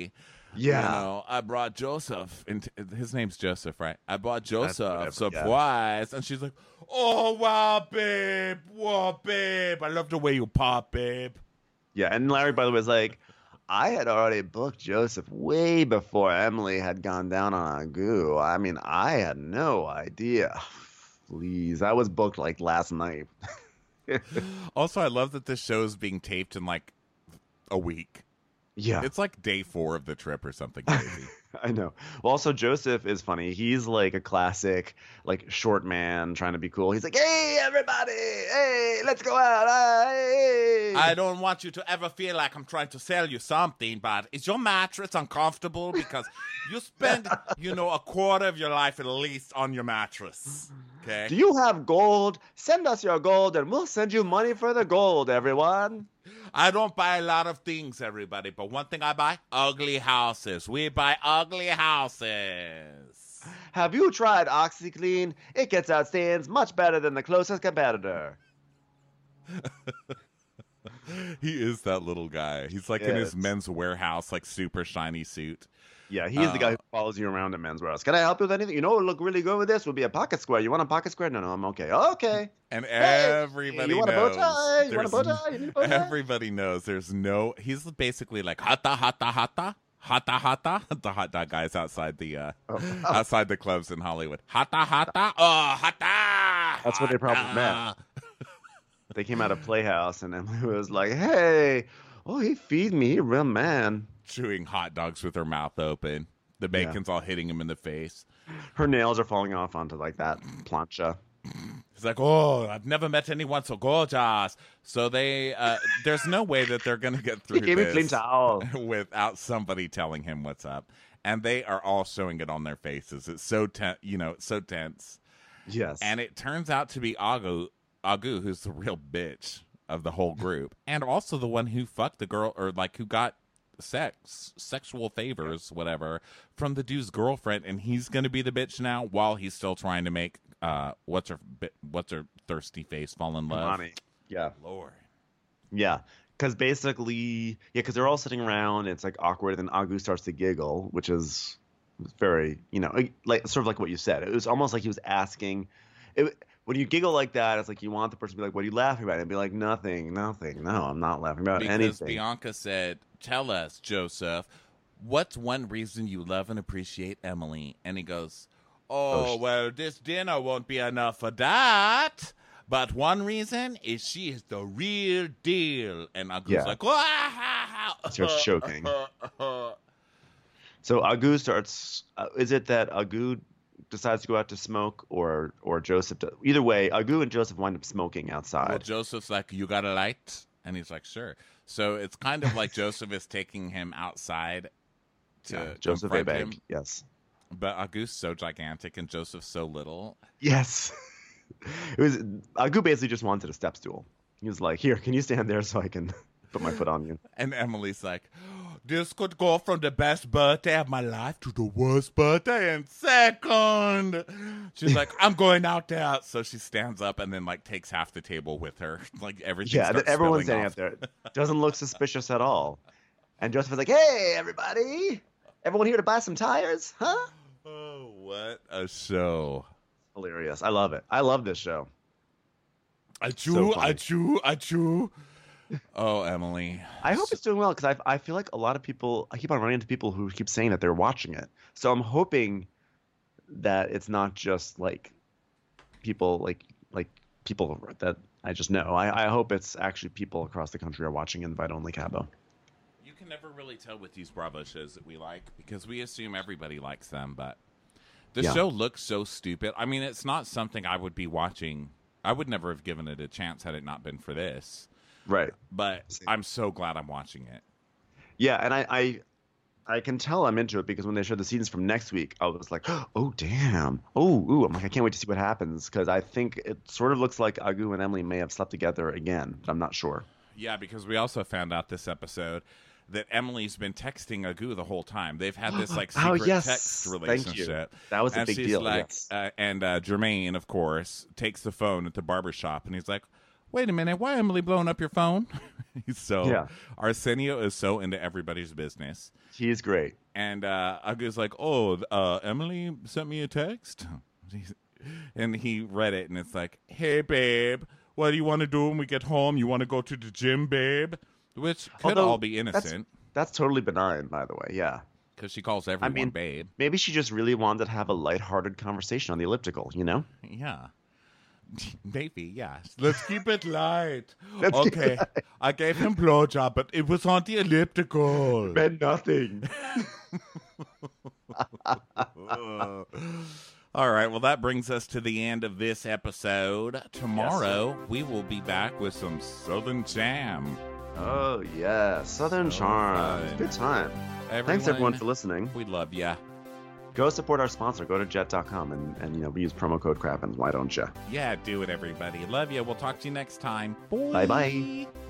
Yeah. You know, I brought Joseph. Into, his name's Joseph, right? I brought Joseph whatever, surprise. And she's like, oh, wow, babe. Wow, babe. I love the way you pop, babe. Yeah, and Larry, by the way, is like, I had already booked Joseph way before Emily had gone down on Agu. I mean, I had no idea. Please, I was booked like last night. Also, I love that this show is being taped in like a week. Yeah. It's like day four of the trip or something crazy. I know. Well, also Joseph is funny. He's like a classic, like short man trying to be cool. He's like, "Hey, everybody! Hey, let's go out! Uh, hey!" I don't want you to ever feel like I'm trying to sell you something, but is your mattress uncomfortable? Because you spend, you know, a quarter of your life at least on your mattress. Okay. Do you have gold? Send us your gold, and we'll send you money for the gold, everyone. I don't buy a lot of things, everybody, but one thing I buy, ugly houses. We buy ugly houses. Have you tried OxyClean? It gets out stains much better than the closest competitor. He is that little guy. He's like in his Yes. Men's Warehouse, like super shiny suit. Yeah, he is the guy who follows you around at Men's Warehouse. Can I help you with anything? You know what would look really good with this? Would be a pocket square. You want a pocket square? No, no, I'm okay. Okay. And Hey, everybody you want a bow knows. tie? You want a there's- bow tie? You need a bow tie? Everybody knows there's no. He's basically like hata hata hata hata hata. The hot dog guys outside the uh, Oh. outside the clubs in Hollywood. Hata hata. Oh hata. That's what they probably hata. meant. They came out of Playhouse, and Emily was like, "Hey, oh, he feed me, he a real man." Chewing hot dogs with her mouth open. The bacon's all hitting him in the face. Her nails are falling off onto like that plancha. He's like, oh, I've never met anyone so gorgeous. So they, uh, there's no way that they're gonna get through He gave me this clean towel. without somebody telling him what's up, and they are all showing it on their faces. It's so tense, you know, it's so tense. Yes. And it turns out to be Agu, Agu, who's the real bitch of the whole group, and also the one who fucked the girl, or like who got sex, sexual favors, whatever, from the dude's girlfriend, and he's gonna be the bitch now while he's still trying to make uh, what's her, bi- what's her thirsty face fall in love. Honey. Yeah. Lord. Yeah. Because basically, yeah, because they're all sitting around. It's like awkward, and Agu starts to giggle, which is very, you know, like sort of like what you said. It was almost like he was asking. It, when you giggle like that, it's like you want the person to be like, "What are you laughing about?" And be like, "Nothing, nothing. No, I'm not laughing about Because anything." Bianca said, tell us, Joseph, what's one reason you love and appreciate Emily? And he goes, oh, Oh, sh- well, this dinner won't be enough for that. But one reason is she is the real deal. And Agu's Yeah. like, wow. Starts choking. So Agu starts. Uh, is it that Agu decides to go out to smoke, or or Joseph? Do, either way, Agu and Joseph wind up smoking outside. Well, Joseph's like, you got a light? And he's like, sure. So it's kind of like Joseph is taking him outside to Yeah, Joseph confront Abeg. him. Yes. But Agu's so gigantic and Joseph's so little. Yes. It was Agu basically just wanted a step stool. He was like, "Here, can you stand there so I can put my foot on you?" And Emily's like, this could go from the best birthday of my life to the worst birthday in second. She's like, I'm going out there. So she stands up and then like takes half the table with her. Like everything. Yeah, starts that everyone's spilling standing off. up there. Doesn't look suspicious at all. And Joseph is like, "Hey, everybody! Everyone here to buy some tires, huh?" Oh, what a show. Hilarious. I love it. I love this show. I So chew, funny. I chew, I chew. Oh, Emily. I hope it's doing well, because I I feel like a lot of people, I keep on running into people who keep saying that they're watching it. So I'm hoping that it's not just like people like like people that I just know. I, I hope it's actually people across the country are watching Invite Only Cabo. You can never really tell with these Bravo shows that we like because we assume everybody likes them, but the Yeah. show looks so stupid. I mean, it's not something I would be watching. I would never have given it a chance had it not been for this. Right. But I'm so glad I'm watching it. Yeah, and I, I I can tell I'm into it because when they showed the scenes from next week, I was like, "Oh damn! Oh, ooh!" I'm like, I can't wait to see what happens, because I think it sort of looks like Agu and Emily may have slept together again, but I'm not sure. Yeah, because we also found out this episode that Emily's been texting Agu the whole time. They've had this like Oh, secret yes. text Thank you. relationship. That was a and big she's deal, Like, yes. uh, and uh, Jermaine, of course, takes the phone at the barbershop, and he's like, "Wait a minute, why Emily blowing up your phone?" He's so Yeah. Arsenio is so into everybody's business. He's great. And uh, Agu's like, oh, uh, Emily sent me a text. And he read it, and it's like, hey, babe, what do you want to do when we get home? You want to go to the gym, babe? Which could Although, all be innocent. That's, that's totally benign, by the way. Yeah. Because she calls everyone mean, babe. Maybe she just really wanted to have a lighthearted conversation on the elliptical, you know? Yeah. Maybe, yeah. Let's keep it light. Let's keep okay. it light. I gave him blowjob, but it was on the elliptical. Meant nothing. All right, well, that brings us to the end of this episode. Tomorrow, yes, we will be back with some Southern Jam. Oh, yeah. Southern So Charm. fun. Good time. Everyone, Thanks, everyone, for listening. We love ya. Go support our sponsor. Go to jet dot com and, and you know, we use promo code Crappens. Why don't you? Yeah, do it, everybody. Love ya. We'll talk to you next time. Bye-bye.